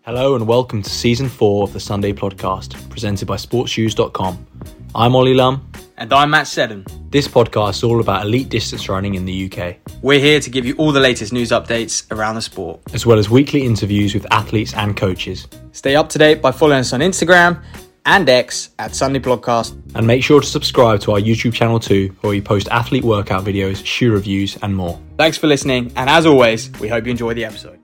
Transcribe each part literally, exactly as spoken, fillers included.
Hello and welcome to Season four of the Sunday Podcast, presented by sports shoes dot com. I'm Ollie Lum. And I'm Matt Seddon. This podcast is all about elite distance running in the U K. We're here to give you all the latest news updates around the sport, as well as weekly interviews with athletes and coaches. Stay up to date by following us on Instagram and X at Sunday Podcast. And make sure to subscribe to our YouTube channel too, where we post athlete workout videos, shoe reviews and more. Thanks for listening, and as always, we hope you enjoy the episode.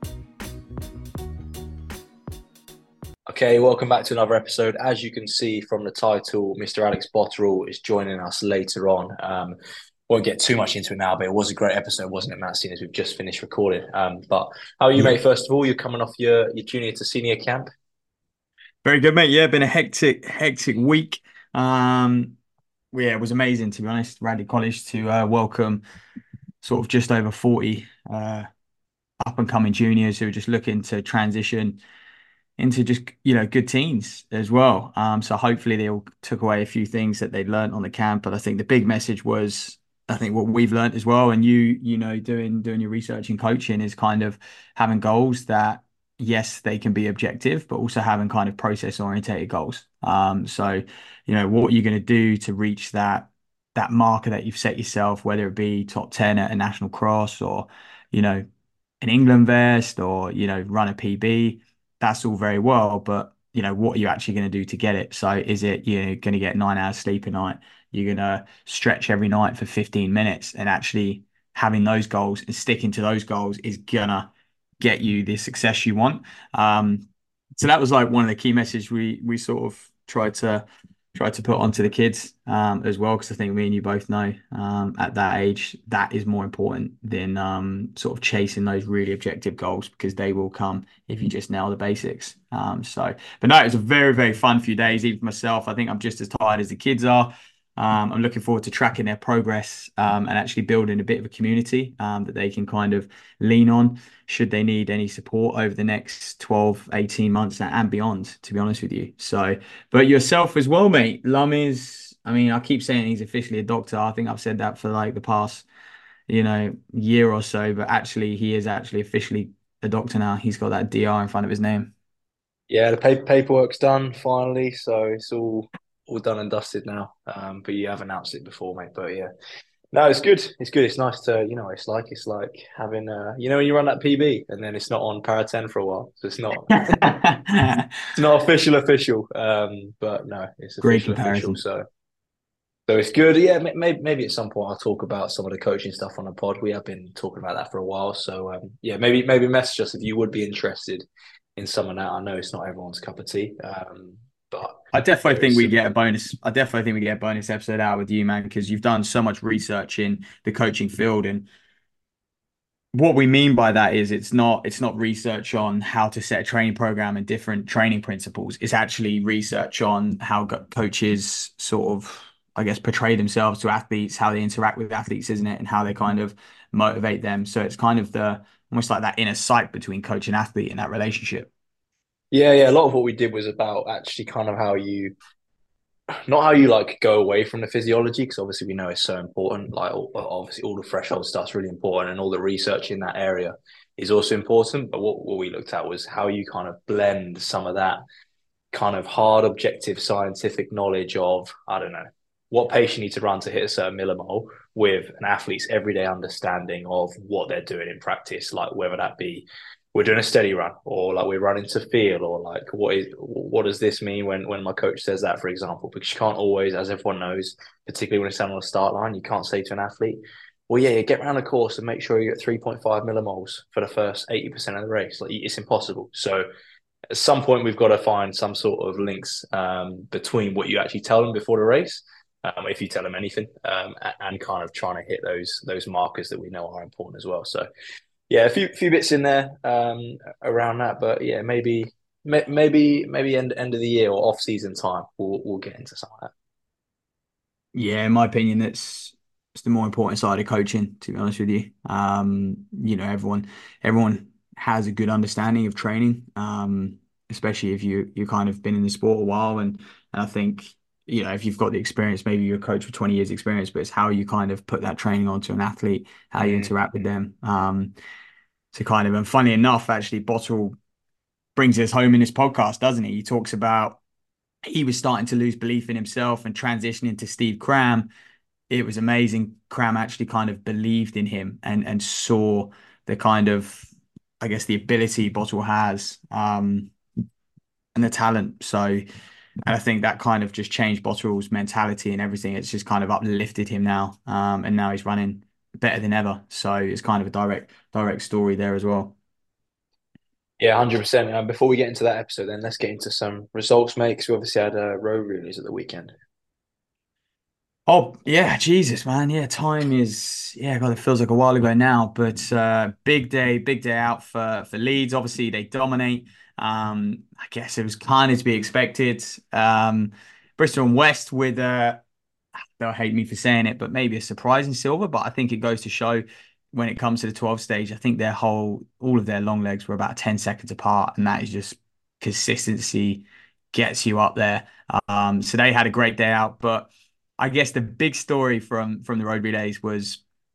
Okay, welcome back to another episode. As you can see from the title, Mister Alex Botterill is joining us later on. Um, won't get too much into it now, but it was a great episode, wasn't it, Matt, seeing as we've just finished recording. Um, but how are you, mate? First of all, you're coming off your, your junior to senior camp. Very good, mate. Yeah, been a hectic, hectic week. Um, yeah, it was amazing, to be honest. Radley College to uh, welcome sort of just over forty uh, up-and-coming juniors who are just looking to transition into just, you know, good teens as well. Um, so hopefully they all took away a few things that they'd learned on the camp. But I think the big message was, I think what we've learned as well, and you, you know, doing doing your research and coaching, is kind of having goals that, yes, they can be objective, but also having kind of process orientated goals. Um, so, you know, what are you going to do to reach that that marker that you've set yourself, whether it be top ten at a national cross or, you know, an England vest or, you know, run a P B. That's all very well, but, you know, what are you actually going to do to get it? So is it you're going to get nine hours sleep a night? You're going to stretch every night for fifteen minutes, and actually having those goals and sticking to those goals is going to get you the success you want. Um, so that was like one of the key messages we we sort of tried to try to put onto the kids um, as well, because I think me and you both know um, at that age that is more important than um, sort of chasing those really objective goals, because they will come if you just nail the basics. Um, so, but no, it was a very, very fun few days, even for myself. I think I'm just as tired as the kids are. Um, I'm looking forward to tracking their progress um, and actually building a bit of a community um, that they can kind of lean on should they need any support over the next twelve, eighteen months and beyond, to be honest with you. So, but yourself as well, mate. Lum is, I mean, I keep saying he's officially a doctor. I think I've said that for like the past, you know, year or so, but actually he is actually officially a doctor now. He's got that D R in front of his name. Yeah, the paper, paperwork's done finally, so it's all all done and dusted now. Um, but you have announced it before, mate. But yeah, no, it's good. It's good. It's nice to, you know, it's like it's like having, uh, you know, when you run that P B and then it's not on para ten for a while, so it's not, it's not official, official. Um, but no, it's Great official, comparison. official. So, so it's good. Yeah, maybe maybe at some point I'll talk about some of the coaching stuff on the pod. We have been talking about that for a while. So um, yeah, maybe maybe message us if you would be interested in some of that. I know it's not everyone's cup of tea. Um, But I definitely think we get a bonus. I definitely think we get a bonus episode out with you, man, because you've done so much research in the coaching field. And what we mean by that is it's not it's not research on how to set a training program and different training principles. It's actually research on how coaches sort of, I guess, portray themselves to athletes, how they interact with athletes, isn't it? And how they kind of motivate them. So it's kind of the almost like that inner sight between coach and athlete in that relationship. Yeah, yeah. A lot of what we did was about actually kind of how you, not how you like go away from the physiology, because obviously we know it's so important. Like obviously all the threshold stuff's really important, and all the research in that area is also important. But what, what we looked at was how you kind of blend some of that kind of hard, objective, scientific knowledge of, I don't know, what pace you need to run to hit a certain millimole with an athlete's everyday understanding of what they're doing in practice, like whether that be we're doing a steady run, or like we're running to feel, or like what is what does this mean when when my coach says that, for example? Because you can't always, as everyone knows, particularly when it's down on the start line, you can't say to an athlete, well, yeah, get around the course and make sure you get three point five millimoles for the first eighty percent of the race. Like, it's impossible. So at some point we've got to find some sort of links um, between what you actually tell them before the race, um, if you tell them anything, um, and kind of trying to hit those those markers that we know are important as well. So yeah, a few few bits in there um, around that, but yeah, maybe maybe maybe end end of the year or off season time, we'll we'll get into some of that. Yeah, in my opinion, that's it's the more important side of coaching, to be honest with you. Um, you know, everyone everyone has a good understanding of training, um, especially if you you kind of been in the sport a while, and and I think, you know, if you've got the experience, maybe you're a coach with twenty years experience, but it's how you kind of put that training onto an athlete, how you interact with them. Um, to kind of, and funny enough, actually, Bottle brings us home in this podcast, doesn't he? He talks about he was starting to lose belief in himself and transitioning to Steve Cram. It was amazing. Cram actually kind of believed in him and and saw the kind of, I guess, the ability Bottle has, um, and the talent. So, and I think that kind of just changed Bottle's mentality and everything. It's just kind of uplifted him now, um, and now he's running better than ever. So it's kind of a direct direct story there as well. Yeah, one hundred percent. Um, before we get into that episode, then let's get into some results, mate, because we obviously had uh, road relays at the weekend. Oh yeah, Jesus, man. Yeah, time is yeah, God, it feels like a while ago now. But uh big day, big day out for for Leeds. Obviously, they dominate. Um, I guess it was kind of to be expected. Um, Bristol and West with uh they'll hate me for saying it, but maybe a surprising silver. But I think it goes to show when it comes to the twelve stage, I think their whole all of their long legs were about ten seconds apart, and that is just consistency gets you up there. Um, so they had a great day out, but I guess the big story from from the road relays was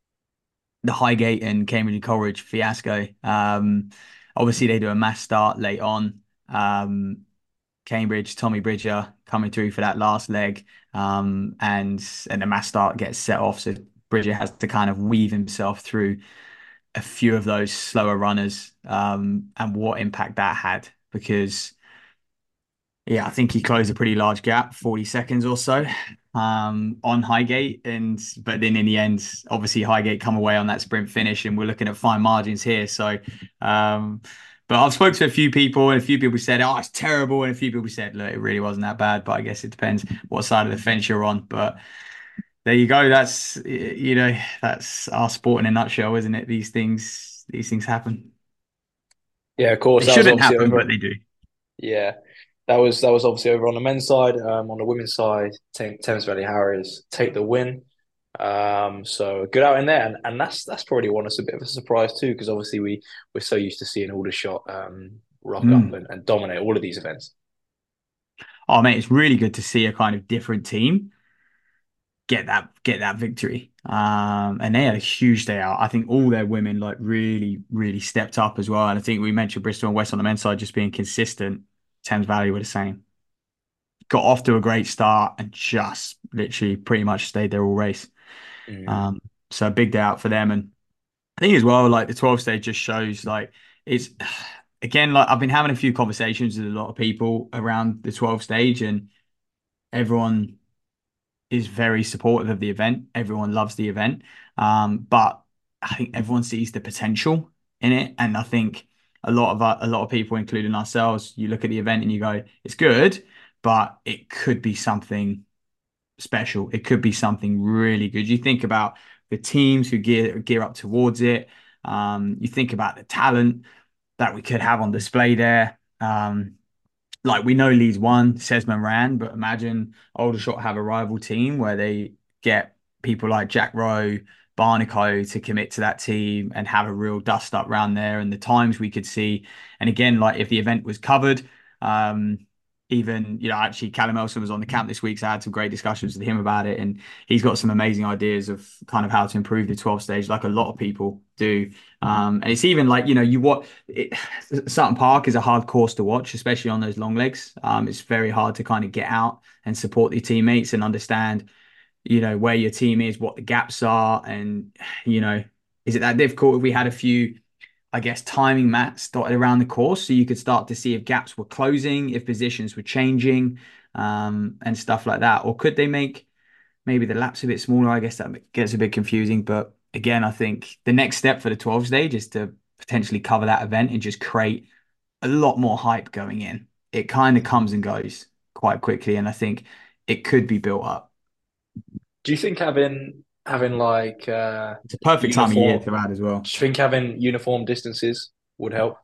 the Highgate and Cambridge and Coleridge fiasco. Um, obviously, they do a mass start late on. Um, Cambridge, Tommy Bridger coming through for that last leg, um, and and the mass start gets set off. So Bridger has to kind of weave himself through a few of those slower runners, um, and what impact that had because yeah, I think he closed a pretty large gap, forty seconds or so, um, on Highgate. And but then in the end, obviously Highgate come away on that sprint finish, and we're looking at fine margins here. So, um, but I've spoken to a few people, and a few people said, "Oh, it's terrible," and a few people said, "Look, it really wasn't that bad." But I guess it depends what side of the fence you're on. But there you go. That's you know, that's our sport in a nutshell, isn't it? These things, these things happen. Yeah, of course. They That was shouldn't obviously happen, over. but they do. Yeah, that was that was obviously over on the men's side. Um, on the women's side, Thames Thames Valley Harriers take the win. Um, so good out in there, and, and that's that's probably won us a bit of a surprise too, because obviously we we're so used to seeing Aldershot um rock up Mm. and, and dominate all of these events. Oh, mate, it's really good to see a kind of different team get that get that victory. Um, and they had a huge day out. I think all their women like really, really stepped up as well. And I think we mentioned Bristol and West on the men's side just being consistent. Thames Valley were the same. Got off to a great start and just literally pretty much stayed there all race. Mm. Um, so a big day out for them. And I think as well, like the twelve stage just shows like it's again, like I've been having a few conversations with a lot of people around the twelve stage, and everyone is very supportive of the event. Everyone loves the event. Um, but I think everyone sees the potential in it. And I think a lot of uh, a lot of people, including ourselves, you look at the event and you go, it's good, but it could be something special. It could be something really good. You think about the teams who gear gear up towards it. Um, you think about the talent that we could have on display there. Um, like we know Leeds won, Sesman ran, but imagine Aldershot have a rival team where they get people like Jack Rowe, Barnico to commit to that team and have a real dust up round there. And the times we could see, and again, like if the event was covered, um, even you know, actually Callum Elson was on the camp this week, so I had some great discussions with him about it, and he's got some amazing ideas of kind of how to improve the twelve stage, like a lot of people do. Um, and it's even like you know, you what it, Sutton Park is a hard course to watch, especially on those long legs. Um, it's very hard to kind of get out and support your teammates and understand, you know, where your team is, what the gaps are, and you know, is it that difficult? If we had a few, I guess, timing mats dotted around the course, so you could start to see if gaps were closing, if positions were changing, um, and stuff like that, or could they make maybe the laps a bit smaller? I guess that gets a bit confusing, but again, I think the next step for the twelve stage is to potentially cover that event and just create a lot more hype going in. It kind of comes and goes quite quickly, and I think it could be built up. Do you think having having like uh It's a perfect time of year uniform? to add as well. Do you think having uniform distances would help?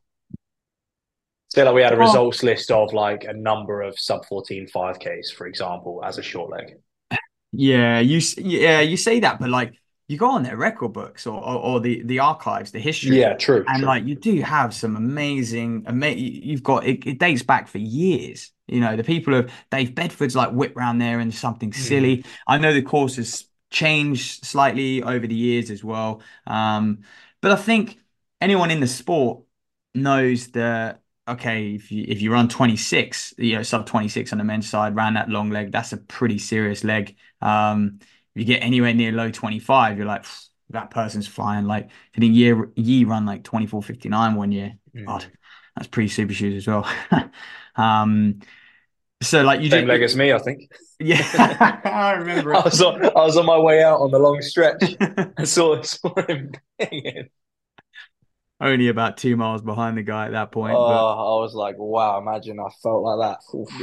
Say like we had a Well, results list of like a number of sub fourteen five Ks, for example, as a short leg. yeah, you s- yeah you say that, but like you go on their record books or or, or the the archives, the history, Yeah, true, and true. like you do have some amazing, ama you've got it, it dates back for years. You know, the people of Dave Bedford's like whip round there and something Mm. silly. I know the course has changed slightly over the years as well. Um, but I think anyone in the sport knows that okay, if you if you run twenty-six, you know, sub twenty-six on the men's side, ran that long leg, that's a pretty serious leg. Um, if you get anywhere near low twenty-five, you're like, that person's flying. Like, didn't year Yi run like twenty-four fifty-nine one year? God, Mm. that's pretty super shoes as well. Um, so like you Same just leg as me, I think. yeah, I remember I was on, I was on my way out on the long stretch it. and saw, saw him banging. Only about two miles behind the guy at that point, but Oh, I was like, wow, imagine I felt like that. Oof.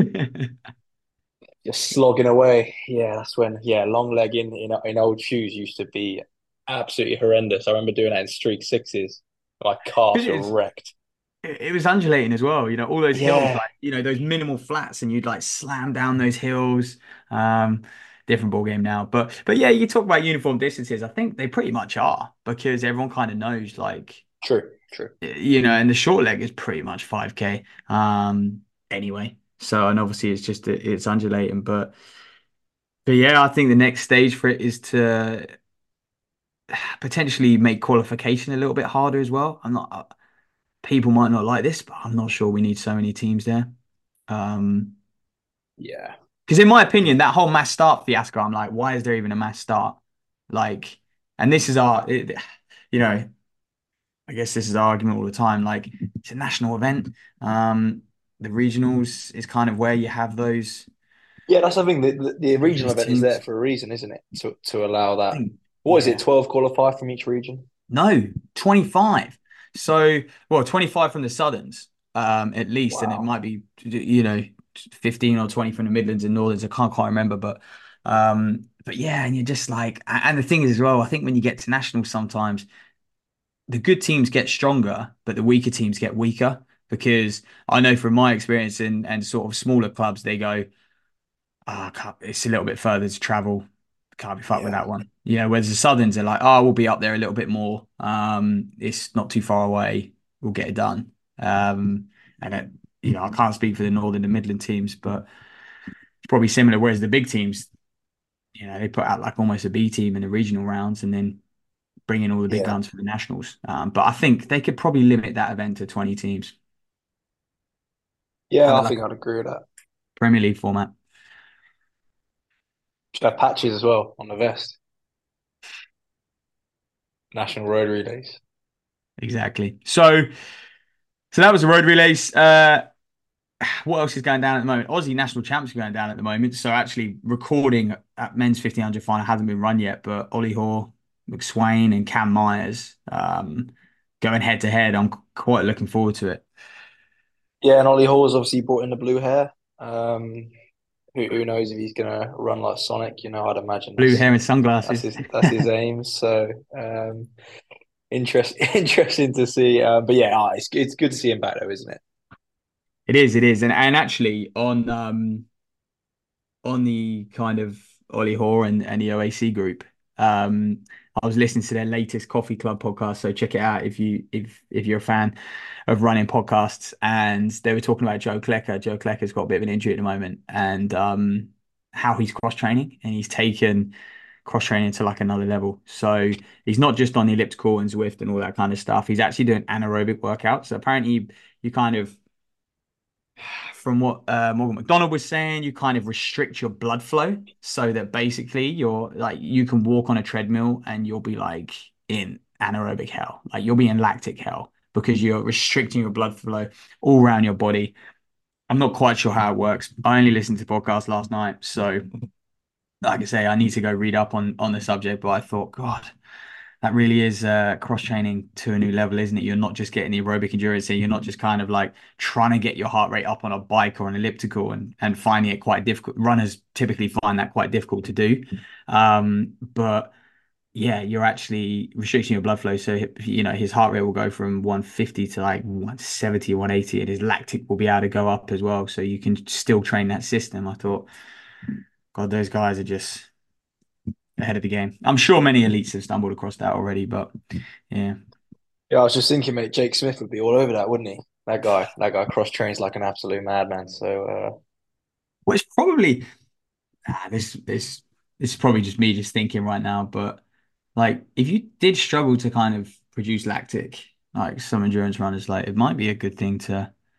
Just slogging away. Yeah, that's when, yeah, long leg in, in in old shoes used to be absolutely horrendous. I remember doing that in streak sixes. My calves were it's wrecked. it it was undulating as well, you know, all those hills, Yeah, like, you know, those minimal flats, and you'd like slam down those hills. Um, different ball game now. But but yeah, you talk about uniform distances. I think they pretty much are because everyone kind of knows, like, true, true. you know, and the short leg is pretty much five K um anyway. So, and obviously it's just it's undulating, but but yeah, I think the next stage for it is to potentially make qualification a little bit harder as well. I'm not People might not like this, but I'm not sure we need so many teams there. Um, Yeah. because in my opinion, that whole mass start fiasco, I'm like, why is there even a mass start? Like, and this is our, it, you know, I guess this is our argument all the time. Like, it's a national event. Um, the regionals is kind of where you have those Yeah, that's the thing. The, the, the regional those event is there teams. for a reason, isn't it? To to allow I that. think, What is it? yeah, twelve qualify from each region? no, twenty-five. So, well, twenty-five from the Southerns, um, at least, and it Wow. might be, you know, fifteen or twenty from the Midlands and Northerns. I can't quite remember, but, um, but yeah, and you're just like, and the thing is as well, I think when you get to nationals, sometimes the good teams get stronger, but the weaker teams get weaker because I know from my experience in and sort of smaller clubs, they go, ah, can't, it's a little bit further to travel. Can't be fucked with Yeah. that one. You know, whereas the Southerns are like, oh, we'll be up there a little bit more. Um, it's not too far away. We'll get it done. Um, and it, you know, I can't speak for the Northern and Midland teams, but it's probably similar. Whereas the big teams, you know, they put out like almost a B team in the regional rounds and then bring in all the big Yeah. guns for the nationals. Um, but I think they could probably limit that event to twenty teams. Yeah, Have it I like think a I'd agree with that. Premier League format. Should have patches as well on the vest. National Road Relays. Exactly. So, so that was the road relays. Uh, what else is going down at the moment? Aussie national champs are going down at the moment. So actually recording at men's fifteen hundred final hasn't been run yet, but Ollie Hoare, McSwain and Cam Myers um, going head to head. I'm quite looking forward to it. Yeah, and Ollie Hall's obviously brought in the blue hair. Um, who who knows if he's gonna run like Sonic? You know, I'd imagine Blue that's hair and that's sunglasses. his that's his aim. So um, interest interesting to see. Um, but yeah, ah, it's it's good to see him back though, isn't it? It is, it is. And and actually on um on the kind of Ollie Hoare and, and the O A C group. Um, I was listening to their latest Coffee Club podcast, so check it out if you if if you're a fan of running podcasts. And they were talking about Joe Klecker. Joe Klecker's got a bit of an injury at the moment, and um, how he's cross training, and he's taken cross training to like another level. So he's not just on the elliptical and Zwift and all that kind of stuff. He's actually doing anaerobic workouts. So apparently, you kind of from what uh, Morgan McDonald was saying, you kind of restrict your blood flow so that basically you're like you can walk on a treadmill and you'll be like in anaerobic hell, like you'll be in lactic hell because you're restricting your blood flow all around your body. I'm not quite sure how it works. I only listened to the podcast last night, so like I say, I need to go read up on on the subject. But I thought, God, that really is uh, cross training to a new level, isn't it? You're not just getting the aerobic endurance here. You're not just kind of like trying to get your heart rate up on a bike or an elliptical and, and finding it quite difficult. Runners typically find that quite difficult to do. Um, but yeah, you're actually restricting your blood flow. So, you know, his heart rate will go from one fifty to like one seventy, one eighty, and his lactic will be able to go up as well. So you can still train that system. I thought, God, those guys are just ahead of the game. I'm sure many elites have stumbled across that already, but yeah. Yeah, I was just thinking, mate. Jake Smith would be all over that, wouldn't he? That guy, that guy cross trains like an absolute madman. So uh, Well, it's probably ah, this this this is probably just me just thinking right now, but like if you did struggle to kind of produce lactic, like some endurance runners, like it might be a good thing to.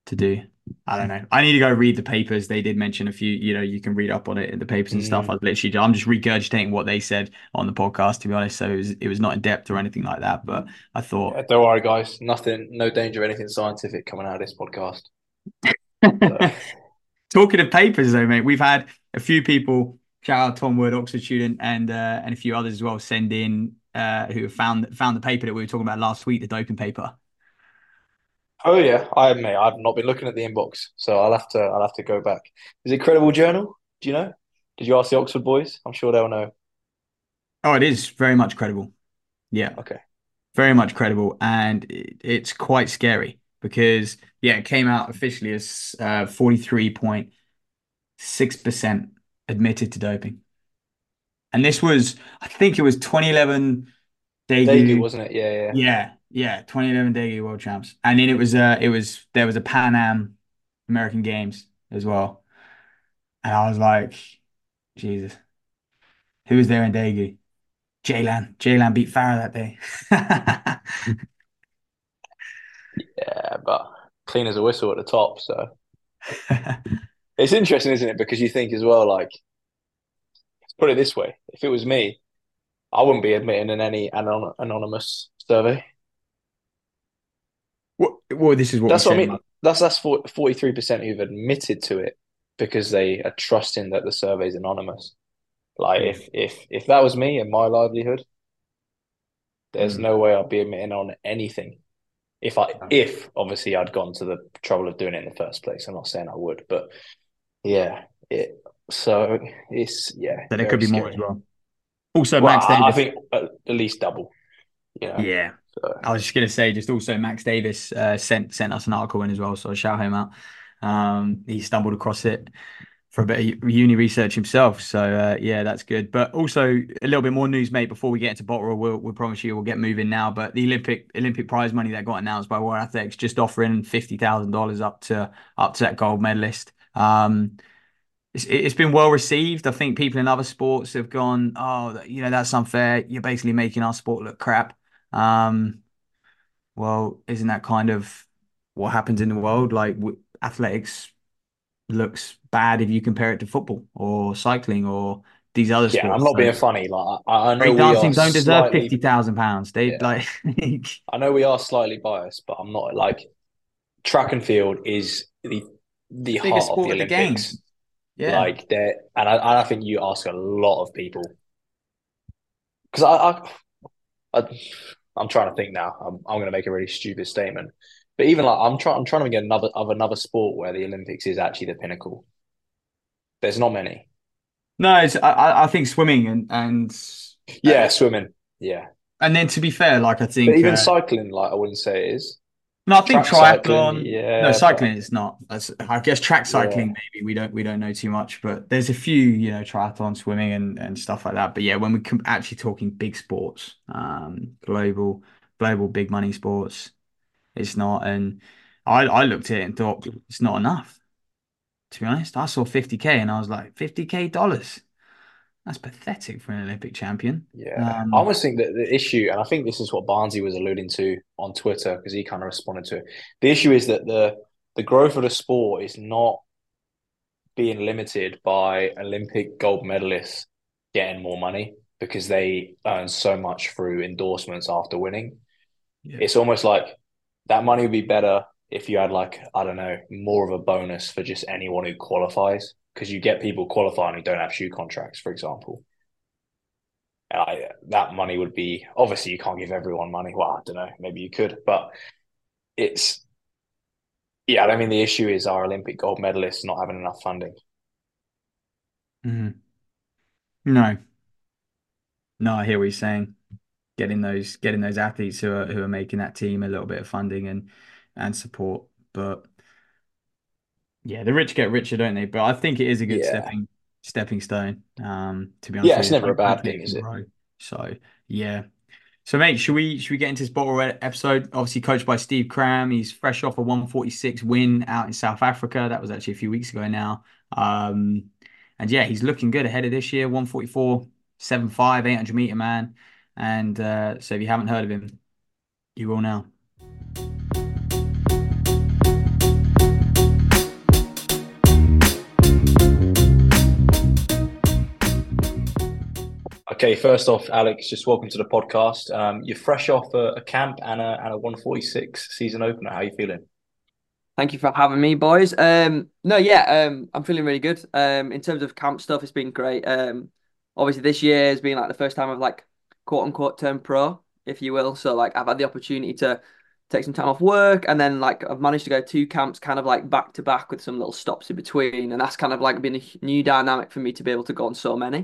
to do. I don't know. I need to go read the papers. They did mention a few, you know, you can read up on it in the papers and stuff. I Mm. was literally, I'm just regurgitating what they said on the podcast, to be honest. So it was, it was not in depth or anything like that. But I thought, Yeah, don't worry, guys. Nothing, no danger of anything scientific coming out of this podcast. So, talking of papers, though, mate, we've had a few people, shout out Tom Wood, Oxford student, and uh, and a few others as well, send in uh, who have found found the paper that we were talking about last week, the doping paper. oh yeah, I admit I've not been looking at the inbox, so I'll have to, I'll have to go back. Is it Credible Journal? Do you know? Did you ask the Oxford boys? I'm sure they'll know. Oh, it is very much credible. Yeah, Okay. very much credible, and it, it's quite scary because yeah, it came out officially as uh, forty-three point six percent admitted to doping, and this was, I think, it was twenty eleven Daegu, Daegu. wasn't it? Yeah, yeah. Yeah, yeah, twenty eleven Daegu World Champs, and then it was uh it was there was a Pan Am American Games as well, and I was like, Jesus, who was there in Daegu? Jaylan, Jaylan beat Farah that day. Yeah, but clean as a whistle at the top. So it's interesting, isn't it? Because you think as well, like, let's put it this way: if it was me, I wouldn't be admitting in any anon anonymous survey. Well, well, this is what we That's what I said. mean. That's that's forty-three percent who've admitted to it because they are trusting that the survey is anonymous. Like Yeah. if if if that was me and my livelihood, there's Mm. no way I'd be admitting on anything. If I if obviously I'd gone to the trouble of doing it in the first place. I'm not saying I would, but yeah, it so it's yeah, So there could very be more as scary. well. Also, Well, Max I, I Davis. think at, at least double, you know. Yeah. So I was just gonna say, just also Max Davis uh, sent sent us an article in as well, so I shout him out. Um, he stumbled across it for a bit of uni research himself, so uh, yeah, that's good. But also a little bit more news, mate. Before we get into bottle, we'll we'll promise you we'll get moving now. But the Olympic Olympic prize money that got announced by World Athletics, just offering fifty thousand dollars up to up to that gold medalist. Um, it's, it's been well received. I think people in other sports have gone, oh, you know, that's unfair. You're basically making our sport look crap. Um, well, isn't that kind of what happens in the world? Like w athletics looks bad if you compare it to football or cycling or these other yeah, I'm sports. not So being funny. Like I, I know we are breakdancing don't deserve fifty slightly thousand pounds. They yeah, like I know we are slightly biased, but I'm not like track and field is the the biggest heart of the sport of the Olympics. games. Yeah. Like there, and I, I think you ask a lot of people because I, I, I, I'm trying to think now. I'm, I'm going to make a really stupid statement, but even like I'm trying, I'm trying to get another of another sport where the Olympics is actually the pinnacle. There's not many. No, it's, I I think swimming and and uh, Yeah, swimming. Yeah, and then to be fair, like I but think even uh, cycling, like I wouldn't say it is. no, I think Track cycling, triathlon. No, yeah, but cycling is not. That's, I guess track cycling yeah, maybe we don't we don't know too much, but there's a few, you know, triathlon, swimming, and and stuff like that. But yeah, when we come actually talking big sports, um, global global big money sports, it's not. And I I looked at it and thought it's not enough. To be honest, I saw fifty k and I was like fifty k dollars. That's pathetic for an Olympic champion. yeah. I Um, almost think that the issue, and I think this is what Barnsley was alluding to on Twitter because he kind of responded to it. The issue is that the the growth of the sport is not being limited by Olympic gold medalists getting more money because they earn so much through endorsements after winning. yeah. It's almost like that money would be better if you had like, I don't know, more of a bonus for just anyone who qualifies because you get people qualifying who don't have shoe contracts, for example. And I, that money would be obviously you can't give everyone money. Well, I don't know, maybe you could, but it's yeah. I mean, the issue is our Olympic gold medalists not having enough funding. Mhm. No, no, I hear what you're saying. Getting those getting those athletes who are who are making that team a little bit of funding and and support. But yeah, the rich get richer, don't they? But I think it is a good Yeah, stepping stepping stone. Um, to be honest yeah, with it's you, never a Ho- bad hopefully thing, it is can it? grow. So yeah. So mate, should we should we get into this bottle red episode? Obviously coached by Steve Cram. He's fresh off a one forty-six win out in South Africa. That was actually a few weeks ago now. Um, and yeah, he's looking good ahead of this year. one forty-four, seven five, eight hundred meter man. And uh, so if you haven't heard of him, you will now. Okay, first off, Alex, just welcome to the podcast. Um, you're fresh off a, a camp and a and a one forty-six season opener. How are you feeling? Thank you for having me, boys. Um, no, yeah, um, I'm feeling really good. Um, in terms of camp stuff, it's been great. Um, obviously this year has been like the first time I've like quote unquote turned pro, if you will. So like I've had the opportunity to take some time off work, and then like I've managed to go two camps kind of like back to back with some little stops in between, and that's kind of like been a new dynamic for me to be able to go on so many.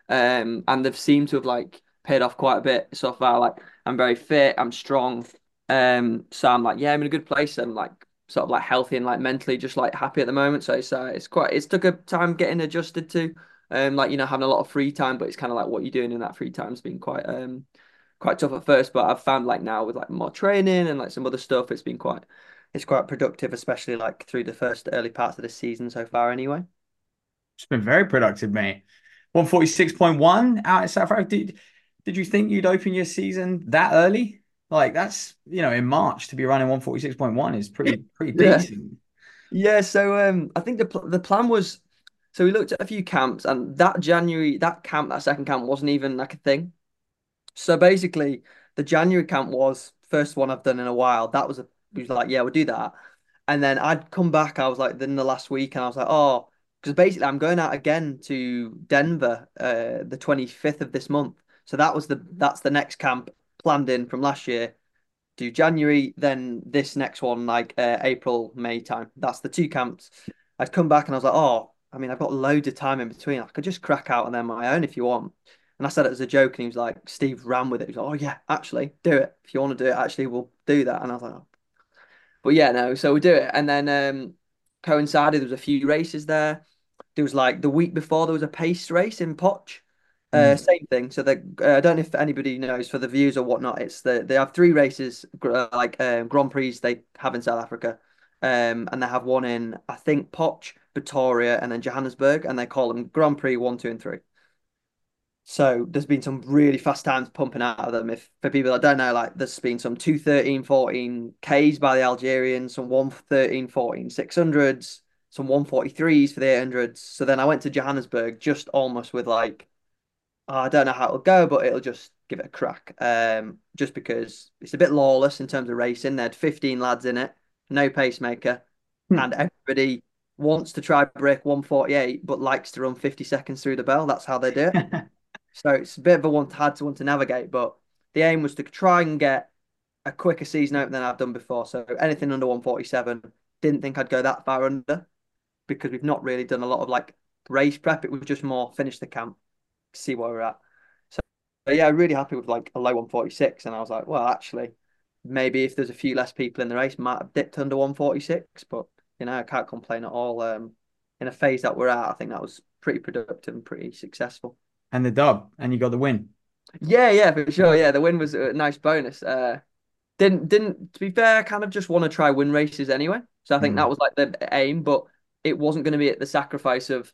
Um, and they've seemed to have like paid off quite a bit so far. Like I'm very fit, I'm strong. Um, so I'm like, yeah, I'm in a good place. I'm like sort of like healthy and like mentally just like happy at the moment. So it's uh, it's quite it's took a time getting adjusted to um like you know having a lot of free time, but it's kind of like what you're doing in that free time has been quite um quite tough at first. But I've found like now with like more training and like some other stuff, it's been quite it's quite productive, especially like through the first early parts of the season so far anyway. It's been very productive, mate. one forty-six point one out in South Africa. Did, did you think you'd open your season that early? Like that's, you know, in March to be running one forty-six point one is pretty pretty Yeah. decent. Yeah, so um, I think the pl the plan was, so we looked at a few camps, and that January, that camp, that second camp wasn't even like a thing. So basically, the January camp was first one I've done in a while. That was a, he was like, yeah, we'll do that. And then I'd come back, I was like, then the last week, and I was like, oh, because basically I'm going out again to Denver, uh, the twenty-fifth of this month. So that was the that's the next camp planned in from last year. Do January, then this next one, like uh, April, May time. That's the two camps. I'd come back and I was like, oh, I mean, I've got loads of time in between. I could just crack out on them my own if you want. And I said it as a joke, and he was like, Steve ran with it. He was like, oh, yeah, actually, do it. If you want to do it, actually, we'll do that. And I was like, oh. But yeah, no, so we do it. And then um, coincided, there was a few races there. There was like the week before, there was a pace race in Poch. Uh, Mm. same thing. So the uh, I don't know if anybody knows for the views or whatnot. It's the they have three races uh, like um, Grand Prix they have in South Africa, um, and they have one in I think Poch, Pretoria, and then Johannesburg, and they call them Grand Prix one, two, and three. So there's been some really fast times pumping out of them. If for people that don't know, like there's been some two thirteen fourteen Ks by the Algerians, some one thirteen fourteen six hundreds, some one forty-threes for the eight hundreds. So then I went to Johannesburg just almost with like oh, I don't know how it'll go, but it'll just give it a crack. Um, just because it's a bit lawless in terms of racing. They had fifteen lads in it, no pacemaker, Hmm. and everybody wants to try break one forty-eight, but likes to run fifty seconds through the bell. That's how they do it. So it's a bit of a one hard to want to navigate, but the aim was to try and get a quicker season open than I've done before. So anything under one forty-seven, didn't think I'd go that far under because we've not really done a lot of like race prep. It was just more finish the camp, see where we're at. So but yeah, really happy with like a low one forty-six. And I was like, well, actually, maybe if there's a few less people in the race, might have dipped under one forty-six. But you know, I can't complain at all. Um, in a phase that we're at, I think that was pretty productive and pretty successful. And the dub, and you got the win. Yeah, yeah, for sure. Yeah, the win was a nice bonus. Uh, didn't didn't to be fair, I kind of just want to try win races anyway. So I think that Mm. was like the aim, but it wasn't going to be at the sacrifice of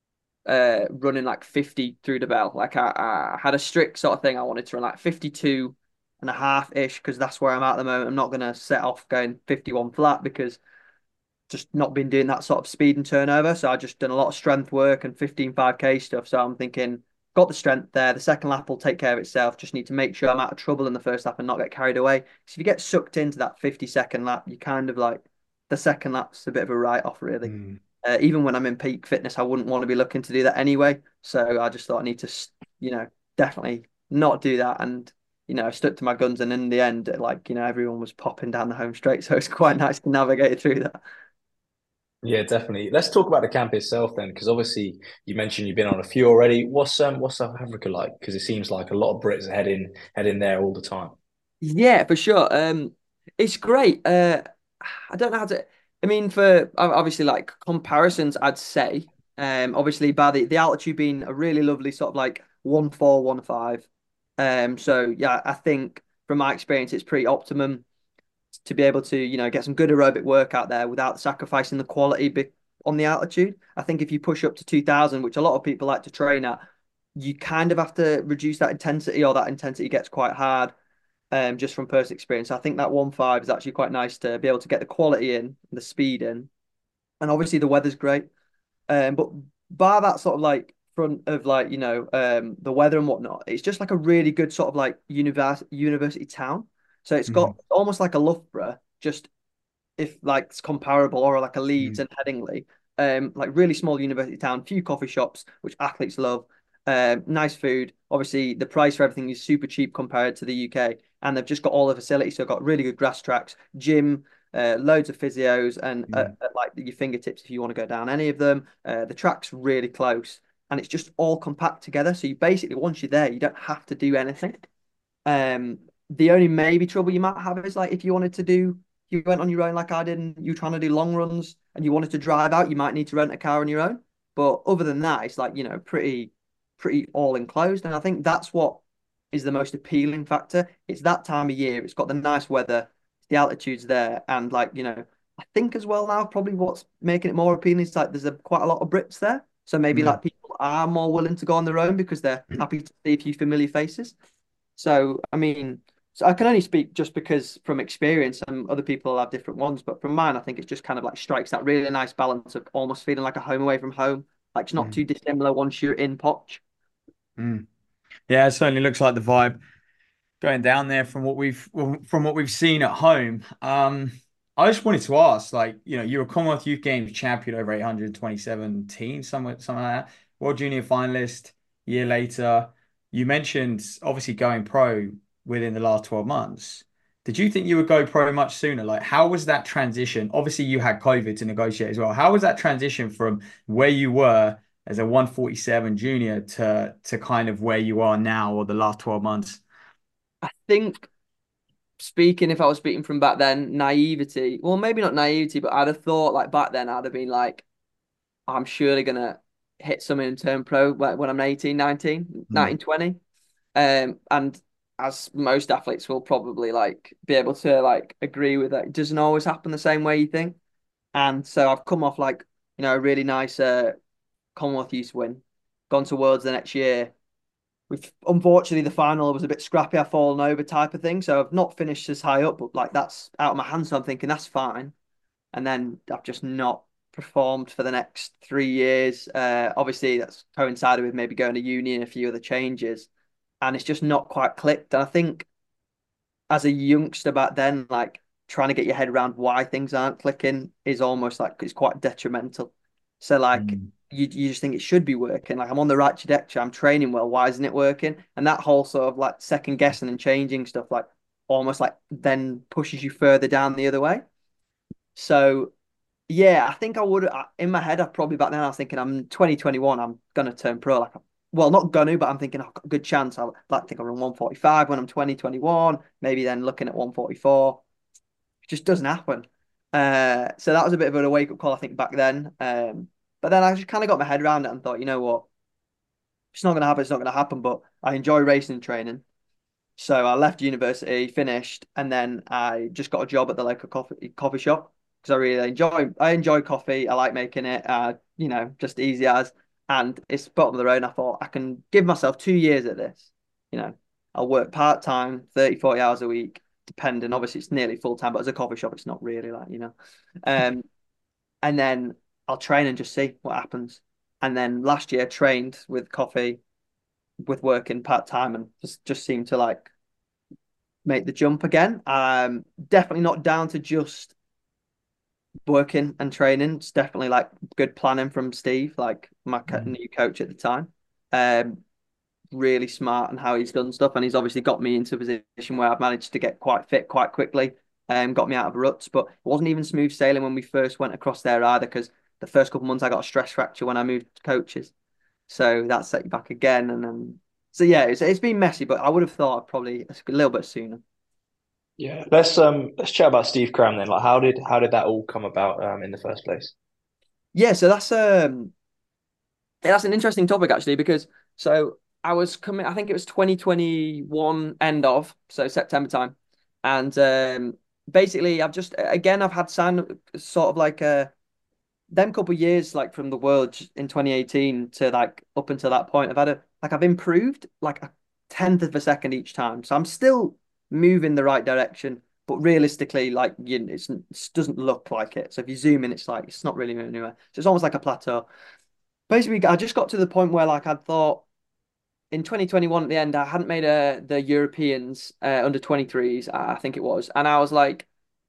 uh running like fifty through the bell. Like I, I had a strict sort of thing. I wanted to run like fifty-two and a half ish because that's where I'm at the moment. I'm not going to set off going fifty-one flat because just not been doing that sort of speed and turnover. So I just done a lot of strength work and fifteen five K stuff. So I'm thinking, got the strength there. The second lap will take care of itself. Just need to make sure I'm out of trouble in the first lap and not get carried away. Because if you get sucked into that fifty second lap, you kind of like the second lap's a bit of a write off, really. Mm. Uh, even when I'm in peak fitness, I wouldn't want to be looking to do that anyway. So I just thought I need to, you know, definitely not do that. And, you know, I stuck to my guns. And in the end, like, you know, everyone was popping down the home straight. So it's quite nice to navigate through that. Yeah, definitely. Let's talk about the camp itself then, because obviously you mentioned you've been on a few already. What's um what's South Africa like? Because it seems like a lot of Brits are heading heading there all the time. Yeah, for sure. Um, it's great. Uh, I don't know how to. I mean, for obviously like comparisons, I'd say, um, obviously by the the altitude being a really lovely sort of like one four one five. Um, so yeah, I think from my experience, it's pretty optimum to be able to you know get some good aerobic work out there without sacrificing the quality bit on the altitude. I think if you push up to two thousand, which a lot of people like to train at, you kind of have to reduce that intensity, or that intensity gets quite hard um, just from personal experience. I think that one five is actually quite nice to be able to get the quality in, the speed in, and obviously the weather's great. Um, but bar that sort of like front of like, you know, um the weather and whatnot. It's just like a really good sort of like univers university town. So it's got Mhm. almost like a Loughborough, just if like it's comparable, or like a Leeds Mhm. and Headingley. Um, like really small university town, few coffee shops, which athletes love. Um, nice food. Obviously, the price for everything is super cheap compared to the U K, and they've just got all the facilities. So, got really good grass tracks, gym, uh, loads of physios, and uh, Mhm. at like your fingertips if you want to go down any of them. Uh, the track's really close, and it's just all compact together. So you basically, once you're there, you don't have to do anything. Um, the only maybe trouble you might have is like if you wanted to do, you went on your own like I did, and you were trying to do long runs and you wanted to drive out, you might need to rent a car on your own. But other than that, it's like, you know, pretty, pretty all enclosed. And I think that's what is the most appealing factor. It's that time of year, it's got the nice weather, the altitude's there, and like, you know, I think as well now, probably what's making it more appealing is like there's a quite a lot of Brits there. So maybe Yeah. like people are more willing to go on their own because they're happy to see a few familiar faces. So, I mean, so I can only speak just because from experience, and other people have different ones, but from mine, I think it just kind of like strikes that really nice balance of almost feeling like a home away from home. Like it's not too Mhm. dissimilar once you're in Poch. Mm. Yeah, it certainly looks like the vibe going down there from what we've from what we've seen at home. Um, I just wanted to ask, like, you know, you're a Commonwealth Youth Games champion over eight hundred twenty-seven teams, somewhere, something like that. World Junior finalist a year later. You mentioned obviously going pro within the last twelve months. Did you think you would go pro much sooner? Like, how was that transition? Obviously, you had COVID to negotiate as well. How was that transition from where you were as a one forty-seven junior to to kind of where you are now or the last twelve months? I think speaking, if I was speaking from back then, naivety, well, maybe not naivety, but I'd have thought like back then, I'd have been like, I'm surely gonna hit something and turn pro when when I'm eighteen, nineteen, Mm. nineteen, twenty. Um, and as most athletes will probably like be able to like agree with that, it doesn't always happen the same way you think. And so I've come off like, you know, a really nice uh Commonwealth Youth win, gone to Worlds the next year. We've unfortunately the final was a bit scrappy, I've fallen over type of thing. So I've not finished as high up, but like that's out of my hands. So I'm thinking that's fine. And then I've just not performed for the next three years. Uh, obviously, that's coincided with maybe going to uni and a few other changes, and it's just not quite clicked. And I think as a youngster back then, like trying to get your head around why things aren't clicking is almost like it's quite detrimental. So like Mm. you you just think it should be working. Like I'm on the right trajectory, I'm training well. Why isn't it working? And that whole sort of like second guessing and changing stuff, like almost like then pushes you further down the other way. So yeah, I think I would. In my head, I probably back then I was thinking I'm twenty twenty-one. I'm gonna turn pro. Like, well, not gonna, but I'm thinking I've got a good chance. I'll like think I'll run one forty-five when I'm twenty twenty-one. Maybe then looking at one forty-four. It just doesn't happen. Uh, so that was a bit of a wake up call, I think, back then. Um, but then I just kind of got my head around it and thought, you know what, it's not gonna happen. It's not gonna happen. But I enjoy racing and training. So I left university, finished, and then I just got a job at the local coffee coffee shop because I really enjoy I enjoy coffee. I like making it. Uh, you know, just easy as, and it's bottom of the road. And I thought I can give myself two years at this. You know, I'll work part time, thirty, forty hours a week, depending. Obviously, it's nearly full time, but as a coffee shop, it's not really like, you know. Um, and then I'll train and just see what happens. And then last year trained with coffee, with working part time, and just just seemed to like make the jump again. Um, definitely not down to just working and training. It's definitely like good planning from Steve, like my co- Mm. new coach at the time. Um, really smart and how he's done stuff, and he's obviously got me into a position where I've managed to get quite fit quite quickly. Um, got me out of ruts, but it wasn't even smooth sailing when we first went across there either, because the first couple of months I got a stress fracture when I moved coaches, so that set you back again, and then so yeah, it's it's been messy, but I would have thought probably a little bit sooner. Yeah, let's um let's chat about Steve Cram then. Like, how did how did that all come about um in the first place? Yeah, so that's um yeah, that's an interesting topic actually, because so I was coming, I think it was twenty twenty-one end of, so September time. And um basically I've just again I've had signed sort of like a them couple of years like from the world in twenty eighteen to like up until that point, I've had a like I've improved like a tenth of a second each time. So I'm still moving the right direction, but realistically, like you know, it's, it doesn't look like it. So if you zoom in, it's like it's not really moving anywhere. So it's almost like a plateau. basically, I just got to the point where like I thought in twenty twenty-one at the end, I hadn't made a the Europeans uh, under twenty-threes, I think it was, and I was like,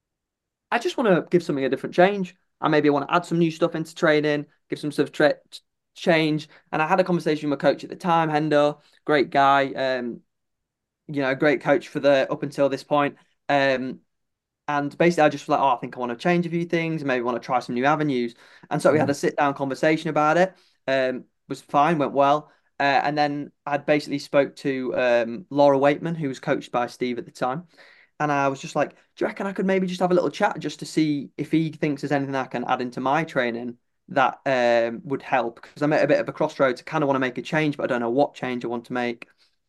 I just want to give something a different change. I maybe want to add some new stuff into training, give some sort of tra change. And I had a conversation with my coach at the time, Hendo, great guy, um, you know, great coach for the up until this point. Um, and basically, I just was like, oh, I think I want to change a few things, maybe want to try some new avenues. And so we had a Mm. sit down conversation about it. Um, was fine, went well. Uh, and then I'd basically spoke to um, Laura Waitman, who was coached by Steve at the time. And I was just like, do you reckon I could maybe just have a little chat just to see if he thinks there's anything I can add into my training that um, would help? Because I'm at a bit of a crossroads. I kind of want to make a change, but I don't know what change I want to make.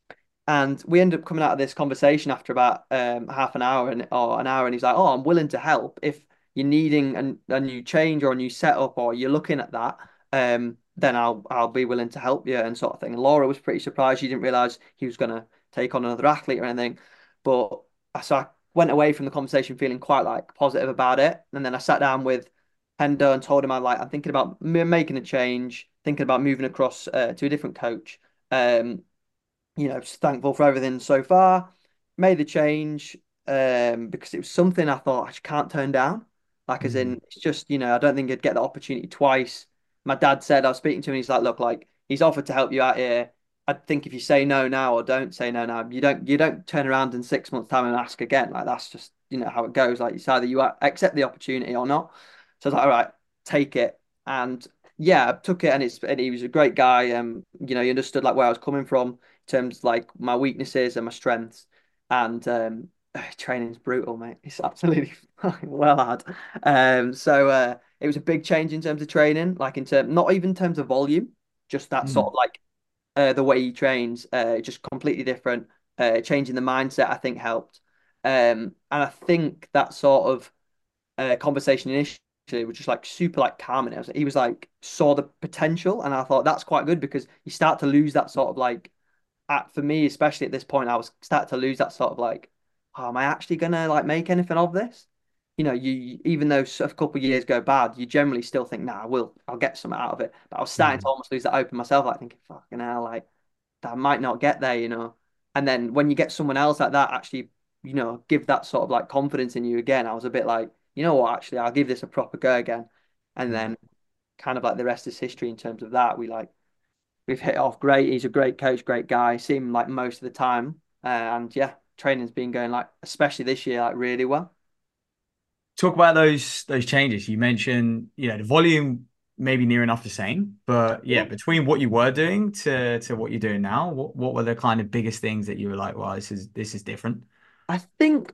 And we ended up coming out of this conversation after about um, half an hour and or an hour, and he's like, "Oh, I'm willing to help if you're needing a, a new change or a new setup, or you're looking at that. Um, then I'll I'll be willing to help you and sort of thing." And Laura was pretty surprised; she didn't realize he was going to take on another athlete or anything. But so I went away from the conversation feeling quite like positive about it, and then I sat down with Hendo and told him I like I'm thinking about making a change, thinking about moving across uh, to a different coach. Um, you know, just thankful for everything so far. Made the change um, because it was something I thought I just can't turn down. Like, as Mm. in, it's just, you know, I don't think I'd get the opportunity twice. My dad said, I was speaking to him, he's like, look, like, he's offered to help you out here. I think if you say no now or don't say no now, you don't you don't turn around in six months' time and ask again. Like, that's just, you know, how it goes. Like, it's either you accept the opportunity or not. So I was like, all right, take it. And yeah, I took it, and it's and he was a great guy. Um, you know, he understood like where I was coming from terms of like my weaknesses and my strengths. And um, training's brutal, mate. It's absolutely fucking well hard. Um, so uh, it was a big change in terms of training, like in terms not even in terms of volume, just that sort Mm. of like uh, the way he trains, uh, just completely different. Uh, changing the mindset, I think, helped. Um, and I think that sort of uh, conversation initially was just like super like calming. It was, he was like saw the potential, and I thought that's quite good because you start to lose that sort of like at for me, especially at this point, I was starting to lose that sort of like, oh, am I actually gonna like make anything of this? You know, you even though a couple of years go bad, you generally still think, nah, I will, I'll get something out of it. But I was starting to Mm. almost lose that open myself, like thinking, fucking hell, like I might not get there, you know. And then when you get someone else like that, actually, you know, give that sort of like confidence in you again, I was a bit like, you know what, actually, I'll give this a proper go again. And Mm. then kind of like the rest is history in terms of that. We like we've hit it off great. He's a great coach, great guy. See him like most of the time, uh, and yeah, training's been going like, especially this year, like really well. Talk about those those changes. You mentioned, you know, the volume maybe near enough the same, but yeah, Yeah. between what you were doing to to what you're doing now, what what were the kind of biggest things that you were like, well, this is this is different? I think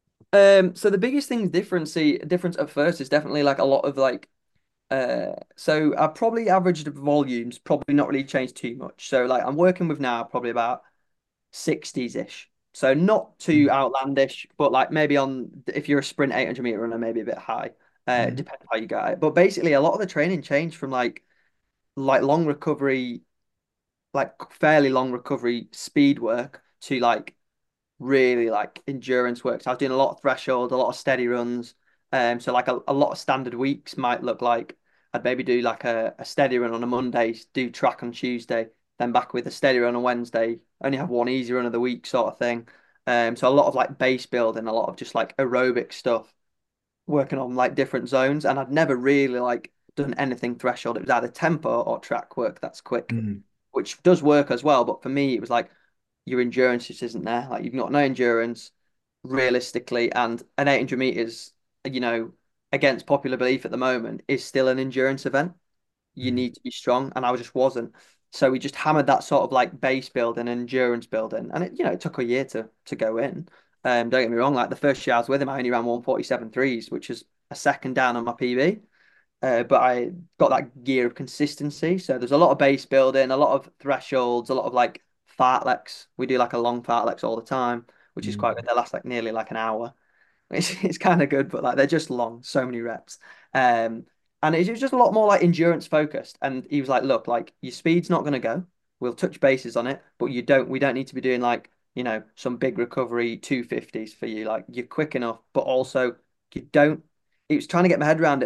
um so the biggest thing difference see difference at first is definitely like a lot of like uh so I probably averaged volumes probably not really changed too much. So like I'm working with now probably about sixties-ish. So not too outlandish, but like maybe on if you're a sprint eight hundred meter runner, maybe a bit high. Uh, Mm. depends how you get it. But basically, a lot of the training changed from like like long recovery, like fairly long recovery speed work to like really like endurance work. So I was doing a lot of threshold, a lot of steady runs. Um, so like a, a lot of standard weeks might look like I'd maybe do like a, a steady run on a Monday, do track on Tuesday, then back with a steady run on Wednesday, only have one easy run of the week sort of thing. Um, so a lot of like base building, a lot of just like aerobic stuff, working on like different zones. And I'd never really like done anything threshold. It was either tempo or track work that's quick, Mm. which does work as well. But for me, it was like your endurance just isn't there. Like you've got no endurance realistically, and an eight hundred meters, you know, against popular belief at the moment, is still an endurance event. You Mm. need to be strong, and I just wasn't. So we just hammered that sort of like base building, endurance building, and it, you know, it took a year to to go in. Um, don't get me wrong, like the first year I was with him, I only ran one forty-seven threes, which is a second down on my P B. Uh, but I got that year of consistency. So there's a lot of base building, a lot of thresholds, a lot of like fartleks. We do like a long fartleks all the time, which is quite good. Mm. They last like nearly like an hour. It's, it's kind of good, but like they're just long, so many reps. Um, and it was just a lot more like endurance focused. And he was like, look, like your speed's not going to go. We'll touch bases on it, but you don't, we don't need to be doing like, you know, some big recovery two fifties for you. Like you're quick enough, but also you don't, it was trying to get my head around it, but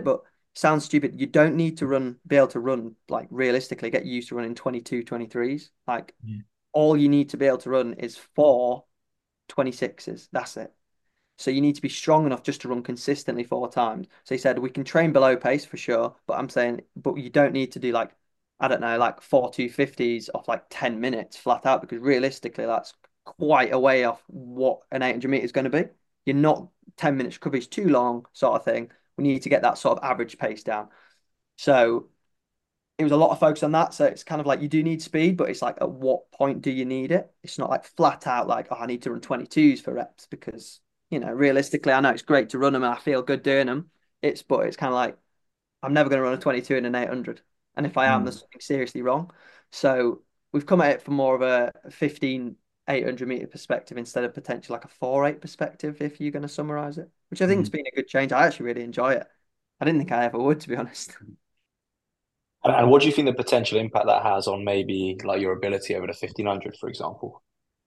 sounds stupid. You don't need to run, be able to run like realistically, get used to running twenty-two, twenty-threes. Like Yeah. all you need to be able to run is four twenty-sixes. That's it. So you need to be strong enough just to run consistently four times. So he said we can train below pace for sure, but I'm saying, but you don't need to do like, I don't know, like four two fifties off like ten minutes flat out because realistically that's quite a way off what an eight hundred meter is going to be. You're not ten minutes recovery is too long, sort of thing. We need to get that sort of average pace down. So it was a lot of focus on that. So it's kind of like you do need speed, but it's like at what point do you need it? It's not like flat out like, oh, I need to run twenty-twos for reps because, you know, realistically, I know it's great to run them and I feel good doing them. It's, but it's kind of like, I'm never going to run a twenty-two in an eight hundred. And if I am, Mm. there's something seriously wrong. So we've come at it from more of a fifteen, eight hundred meter perspective instead of potentially like a four eight perspective, if you're going to summarize it, which I think has Mm. been a good change. I actually really enjoy it. I didn't think I ever would, to be honest. And, and what do you think the potential impact that has on maybe like your ability over the fifteen hundred, for example?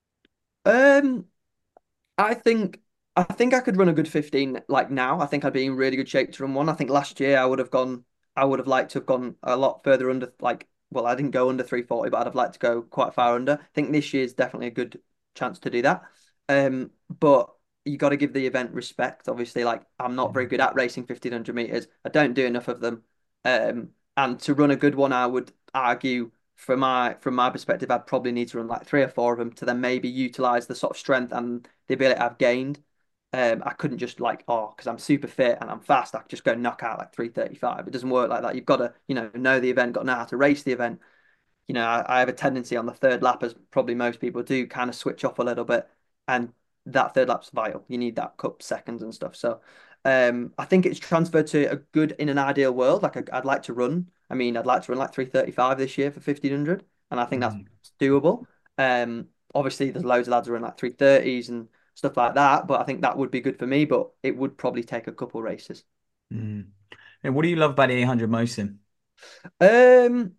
Um, I think I think I could run a good fifteen like now. I think I'd be in really good shape to run one. I think last year I would have gone I would have liked to have gone a lot further under like well, I didn't go under three forty, but I'd have liked to go quite far under. I think this year is definitely a good chance to do that. Um, but you got to give the event respect. Obviously, like I'm not very good at racing fifteen hundred meters. I don't do enough of them. Um, and to run a good one, I would argue from my from my perspective, I'd probably need to run like three or four of them to then maybe utilize the sort of strength and the ability I've gained. Um, I couldn't just like, oh, because I'm super fit and I'm fast, I could just go knock out like three thirty-five. It doesn't work like that. You've got to, you know, know the event, got to know how to race the event. You know, I, I have a tendency on the third lap, as probably most people do, kind of switch off a little bit. And that third lap's vital. You need that cup seconds and stuff. So um, I think it's transferred to a good in an ideal world. Like I, I'd like to run. I mean, I'd like to run like three thirty-five this year for fifteen hundred. And I think that's Mm. doable. Um, obviously, there's loads of lads who are in like three thirties and stuff like that. But I think that would be good for me. But it would probably take a couple races. Mm. And what do you love about the eight hundred most then? Um,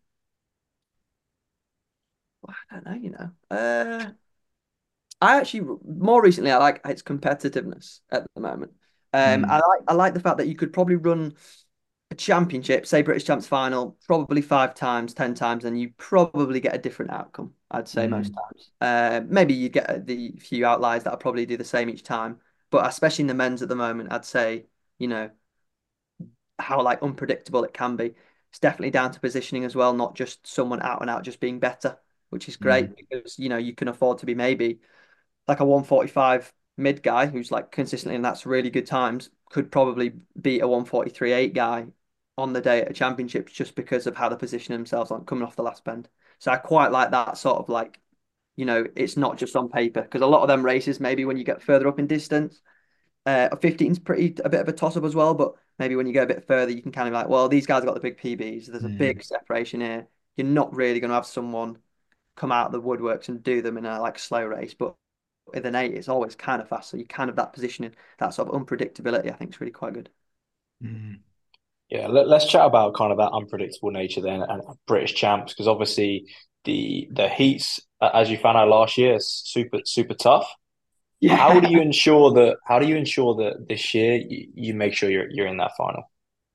I don't know, you know. Uh, I actually more recently I like its competitiveness at the moment. Um, I Mm. like I like the fact that you could probably run a championship, say British Champs final, probably five times, ten times, and you probably get a different outcome. I'd say most Mm. times. Uh, maybe you get the few outliers that probably do the same each time, but especially in the men's at the moment, I'd say you know how like unpredictable it can be. It's definitely down to positioning as well, not just someone out and out just being better, which is great Mm. because you know you can afford to be maybe like a one forty-five mid guy who's like consistently and that's really good times could probably beat a one forty-three eight guy on the day at a championships just because of how they position themselves on coming off the last bend. So I quite like that sort of like, you know, it's not just on paper because a lot of them races, maybe when you get further up in distance, uh, a fifteen's pretty a bit of a toss up as well. But maybe when you go a bit further, you can kind of like, well, these guys have got the big P Bs. There's a Mm. big separation here. You're not really going to have someone come out of the woodworks and do them in a like slow race, but with an eight, it's always kind of fast. So you kind of that positioning, that sort of unpredictability, I think is really quite good. Mm. Yeah, let, let's chat about kind of that unpredictable nature then and British champs because obviously the the heats, uh, as you found out last year, is super super tough. How Yeah, do you ensure that? How do you ensure that this year you, you make sure you're you're in that final?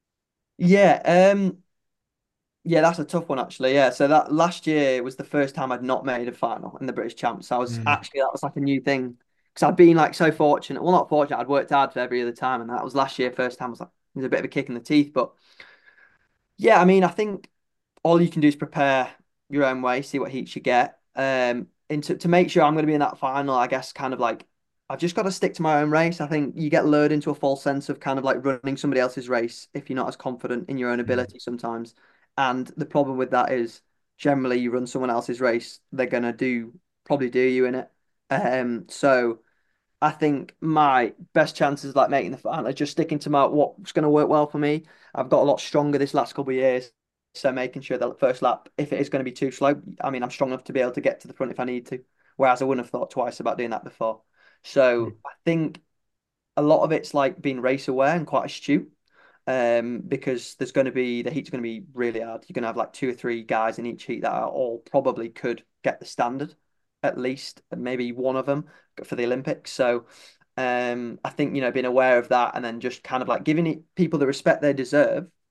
yeah, um, yeah, that's a tough one actually. Yeah, so that last year was the first time I'd not made a final in the British Champs. I was Mm. actually that was like a new thing because I'd been like so fortunate. Well, not fortunate. I'd worked hard for every other time, and that was last year. First time I was like it was a bit of a kick in the teeth, but yeah, I mean, I think all you can do is prepare your own way, see what heats you get. Um, and to, to make sure I'm going to be in that final, I guess kind of like I've just got to stick to my own race. I think you get lured into a false sense of kind of like running somebody else's race if you're not as confident in your own Mm. ability sometimes. And the problem with that is generally you run someone else's race, they're gonna do probably do you in it. Um, so I think my best chances like making the final are just sticking to my what's going to work well for me. I've got a lot stronger this last couple of years, so making sure that first lap, if it is going to be too slow, I mean, I'm strong enough to be able to get to the front if I need to. Whereas I wouldn't have thought twice about doing that before. Mm. So I think a lot of it's like being race aware and quite astute. Um, because there's going to be the heat's going to be really hard. You're going to have like two or three guys in each heat that are all probably could get the standard, at least, and maybe one of them for the Olympics. So, um, I think you know being aware of that and then just kind of like giving it people the respect they deserve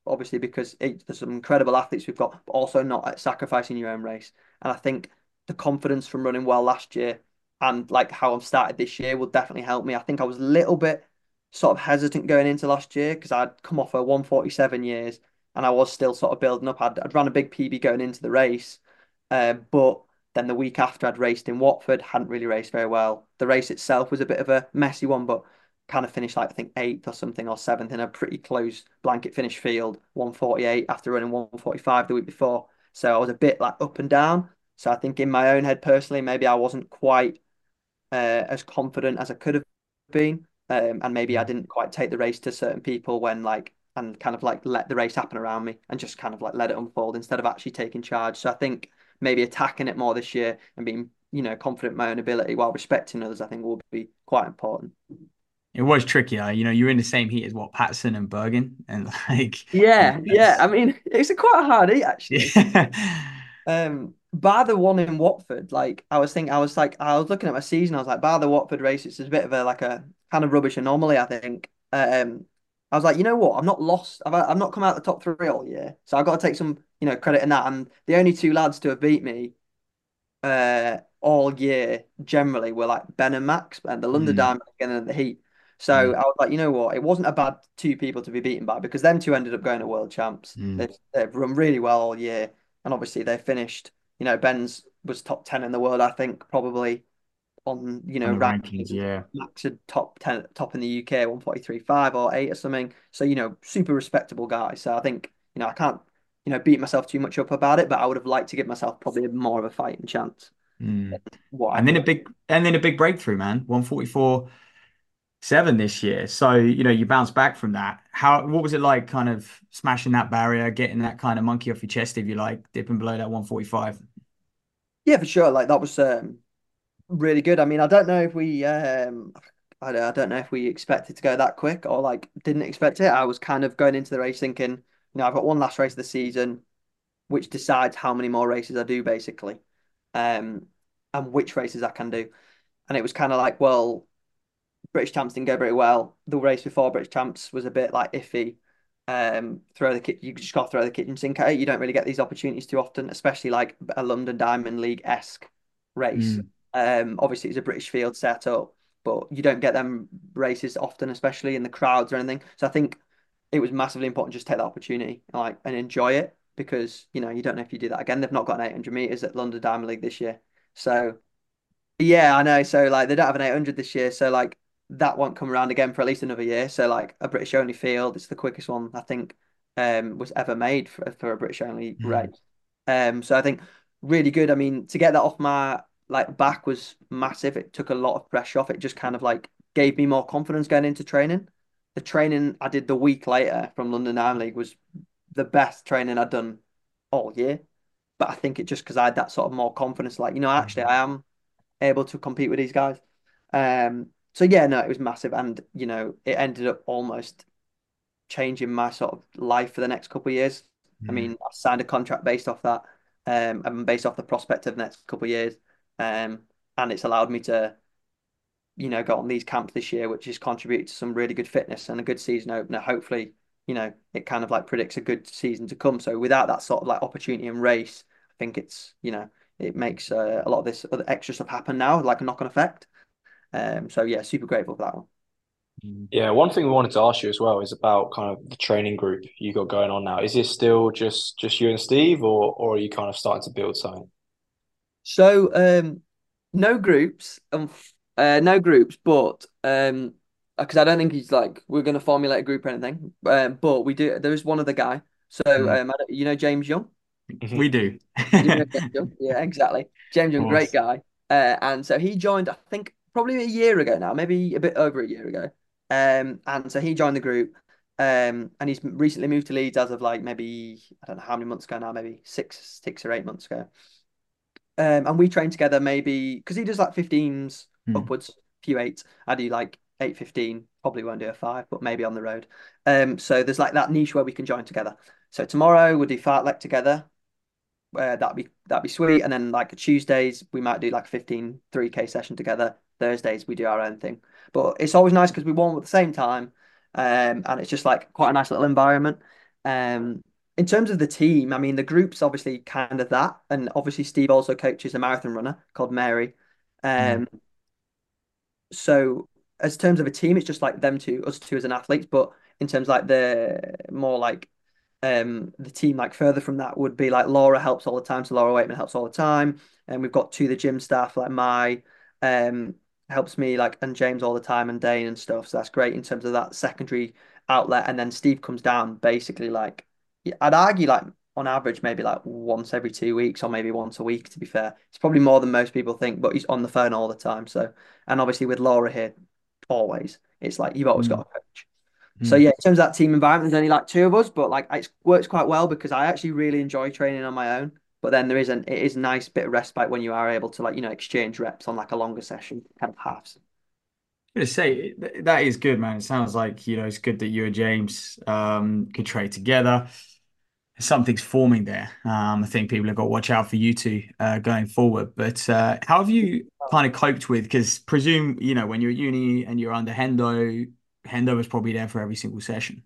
obviously because it, there's some incredible athletes we've got, but also not sacrificing your own race. And I think the confidence from running well last year and like how I've started this year will definitely help me. I think I was a little bit sort of hesitant going into last year because I'd come off a one forty-seven years and I was still sort of building up. I'd, I'd run a big P B going into the race, uh, but then the week after I'd raced in Watford, hadn't really raced very well. The race itself was a bit of a messy one, but kind of finished like I think eighth or something or seventh in a pretty close blanket finish field, one forty-eight after running one forty-five the week before. So I was a bit like up and down. So I think in my own head personally, maybe I wasn't quite uh, as confident as I could have been. Um, and maybe I didn't quite take the race to certain people when like and kind of like let the race happen around me and just kind of like let it unfold instead of actually taking charge. So I think maybe attacking it more this year and being, you know, confident in my own ability while respecting others, I think will be quite important. It was trickier, you know. You're in the same heat as what Patterson and Bergen, and like, Yeah, yeah. I that's mean, it's a quite a hard eat actually. yeah. Um, bar the one in Watford, like I was thinking, I was like, I was looking at my season, I was like, bar the Watford race, it's a bit of a like a kind of rubbish anomaly, I think. Um, I was like, you know what? I'm not lost. I've I've not come out the top three all year, so I've got to take some, you know, credit in that. And the only two lads to have beat me uh all year generally were like Ben and Max and the London Mm, Diamond again in the heat. So mm, I was like, you know what? It wasn't a bad two people to be beaten by because them two ended up going to world champs. mm. They've they've run really well all year, and obviously they finished. You know, Ben's was top ten in the world, I think, probably on you On know the rankings, rankings. yeah. Max had top ten, top in the U K, one forty-three point five or eight or something. So you know, super respectable guy. So I think you know I can't you know beat myself too much up about it, but I would have liked to give myself probably more of a fighting chance. Mm. What I And then ended a up. big and then a big breakthrough, man. one forty-four seven this year. So, you know, you bounce back from that. How what was it like kind of smashing that barrier, getting that kind of monkey off your chest, if you like, dipping below that one forty-five? Yeah, for sure. Like that was um, really good. I mean, I don't know if we um, I don't, I don't know if we expected to go that quick or like didn't expect it. I was kind of going into the race thinking, you know, I've got one last race of the season, which decides how many more races I do basically, um, and which races I can do. And it was kind of like, well, British Champs didn't go very well. The race before British Champs was a bit like iffy. Um, throw the kit, you just got to throw the kitchen sink at it. You don't really get these opportunities too often, especially like a London Diamond League esque race. Mm, Um, obviously it's a British field set up, but you don't get them races often, especially in the crowds or anything. So I think it was massively important just take that opportunity and like and enjoy it because you know you don't know if you do that again. They've not got an eight hundred meters at London Diamond League this year, so yeah, I know. So like they don't have an eight hundred this year, so like that won't come around again for at least another year. So like a British only field, it's the quickest one I think um was ever made for, for a British only mm, race. Um, so I think really good. I mean, to get that off my like back was massive. It took a lot of pressure off. It just kind of like gave me more confidence going into training. The training I did the week later from London Iron League was the best training I'd done all year. But I think it just because I had that sort of more confidence, like, you know, actually I am able to compete with these guys. Um, so yeah, no, it was massive, and you know, it ended up almost changing my sort of life for the next couple of years. I mm, mean, I signed a contract based off that, um, and based off the prospect of the next couple of years, um, and it's allowed me to, you know, go on these camps this year, which has contributed to some really good fitness and a good season opener. Hopefully, you know, it kind of like predicts a good season to come. So without that sort of like opportunity and race, I think it's, you know, it makes uh, a lot of this other extra stuff happen now, like a knock-on effect. Um, so yeah, super grateful for that one. mm. Yeah, one thing we wanted to ask you as well is about kind of the training group you got going on now. Is this still just just you and Steve, or or are you kind of starting to build something? So um, no groups, um, uh, no groups, but um, because I don't think he's like we're gonna formulate a group or anything. Um, but we do. There is one other guy. So Mm. um, I don't- you know James Young. We Mhm. do. You know James Young? Yeah, exactly. James Of Young, great course. guy. Uh, and so he joined, I think, probably a year ago now, maybe a bit over a year ago. Um, and so he joined the group. Um, and he's recently moved to Leeds as of like maybe I don't know how many months ago now, maybe six, six or eight months ago. Um, and we train together maybe because he does like fifteens Mm. upwards, few eights. I do like eight fifteen, probably won't do a five, but maybe on the road. Um, so there's like that niche where we can join together. So tomorrow we'll do fartlek together, uh, that'd be that'd be sweet. And then like Tuesdays we might do like fifteen three K session together. Thursdays we do our own thing. But it's always nice because we warm up at the same time. Um, and it's just like quite a nice little environment. Um, in terms of the team, I mean, the group's obviously kind of that, and obviously Steve also coaches a marathon runner called Mary. Mm. Um, so as terms of a team, it's just like them two, us two as an athletes. But in terms like the more like um the team like further from that would be like Laura helps all the time. So Laura Waitman helps all the time. And we've got two of the gym staff like my um helps me like and James all the time and Dane and stuff. So that's great in terms of that secondary outlet. And then Steve comes down basically like I'd argue like on average maybe like once every two weeks or maybe once a week to be fair. It's probably more than most people think, but he's on the phone all the time. So and obviously with Laura here, always, it's like you've always got Mm. a coach. So Mm. yeah, in terms of that team environment, there's only like two of us, but like it works quite well because I actually really enjoy training on my own. But then there is an it is a nice bit of respite when you are able to like, you know, exchange reps on like a longer session, kind of halves. I'm gonna say th- that is good, man. It sounds like, you know, it's good that you and James um could trade together. Something's forming there. Um, I think people have got to watch out for you two uh, going forward. But uh, how have you kind of coped with? Because presume, you know, when you're at uni and you're under Hendo, Hendo was probably there for every single session.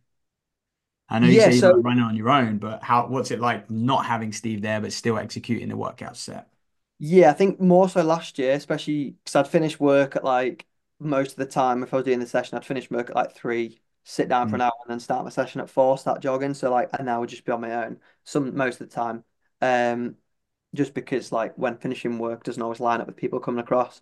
I know you Yeah, say you so like running on your own, but how? What's it like not having Steve there but still executing the workout set? yeah, I think more so last year, especially because I'd finish work at like most of the time. If I was doing the session, I'd finish work at like three, sit down for an Mm. hour, and then start my session at four, start jogging. So like, and I would just be on my own some most of the time. Um, just because like when finishing work doesn't always line up with people coming across.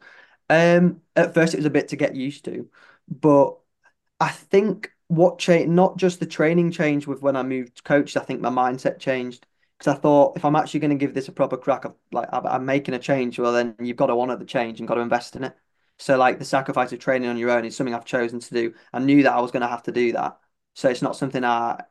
Um, at first it was a bit to get used to, but I think what changed, not just the training changed with when I moved coaches, I think my mindset changed because I thought if I'm actually going to give this a proper crack, of like I'm, I'm making a change, well then you've got to honor the change and got to invest in it. So like the sacrifice of training on your own is something I've chosen to do. I knew that I was going to have to do that, so it's not something I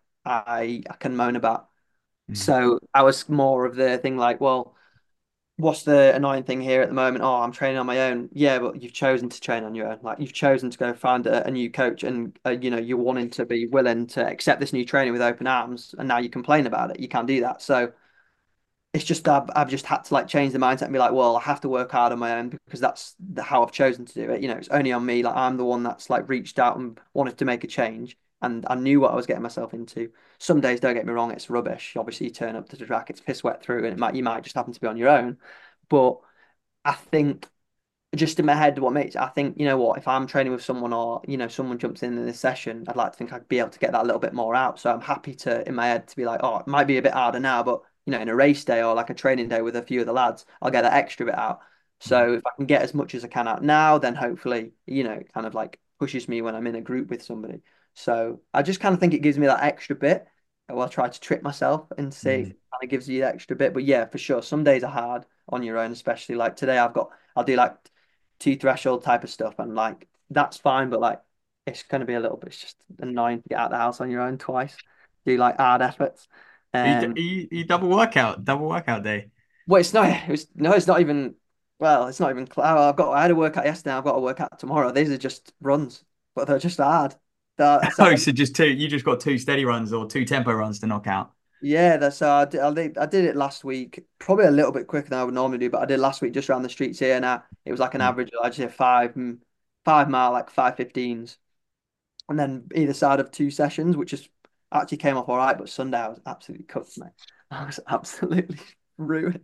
I I can moan about. Mm. So I was more of the thing like, well, what's the annoying thing here at the moment? Oh, I'm training on my own. Yeah, but you've chosen to train on your own. Like you've chosen to go find a, a new coach, and uh, you know you're wanting to be willing to accept this new training with open arms, and now you complain about it. You can't do that. So it's just I've, I've just had to like change the mindset and be like, well, I have to work hard on my own because that's the, how I've chosen to do it. You know, it's only on me. Like I'm the one that's like reached out and wanted to make a change, and I knew what I was getting myself into. Some days, don't get me wrong, it's rubbish. Obviously, you turn up to the track, it's piss wet through, and it might you might just happen to be on your own. But I think just in my head, what makes I think, you know what, if I'm training with someone or, you know, someone jumps in in this session, I'd like to think I'd be able to get that a little bit more out. So I'm happy to, in my head, to be like, oh, it might be a bit harder now, but, you know, in a race day or like a training day with a few of the lads, I'll get that extra bit out. So if I can get as much as I can out now, then hopefully, you know, it kind of like pushes me when I'm in a group with somebody. So I just kind of think it gives me that extra bit. Well, I try to trick myself and see if Mm. it kind of gives you that extra bit. But yeah, for sure, some days are hard on your own, especially like today I've got I'll do like two threshold type of stuff, and like that's fine, but like it's going to be a little bit it's just annoying to get out of the house on your own twice, do like hard efforts. Are you, Um, are you, are you double workout, double workout day. well, it's not. It was no, it's not even. Well, it's not even. I've got. I had a workout yesterday. I've got a workout tomorrow. These are just runs, but they're just hard. They're- so Oh, so just two, you just got two steady runs or two tempo runs to knock out. yeah, that's so I did, I did. I did it last week, probably a little bit quicker than I would normally do, but I did last week just around the streets here. Now it was like an Mm. average. I just did five, mm, five mile, like five fifteens. And then either side of two sessions, which is actually came off all right. But Sunday I was absolutely cooked, mate. I was absolutely ruined.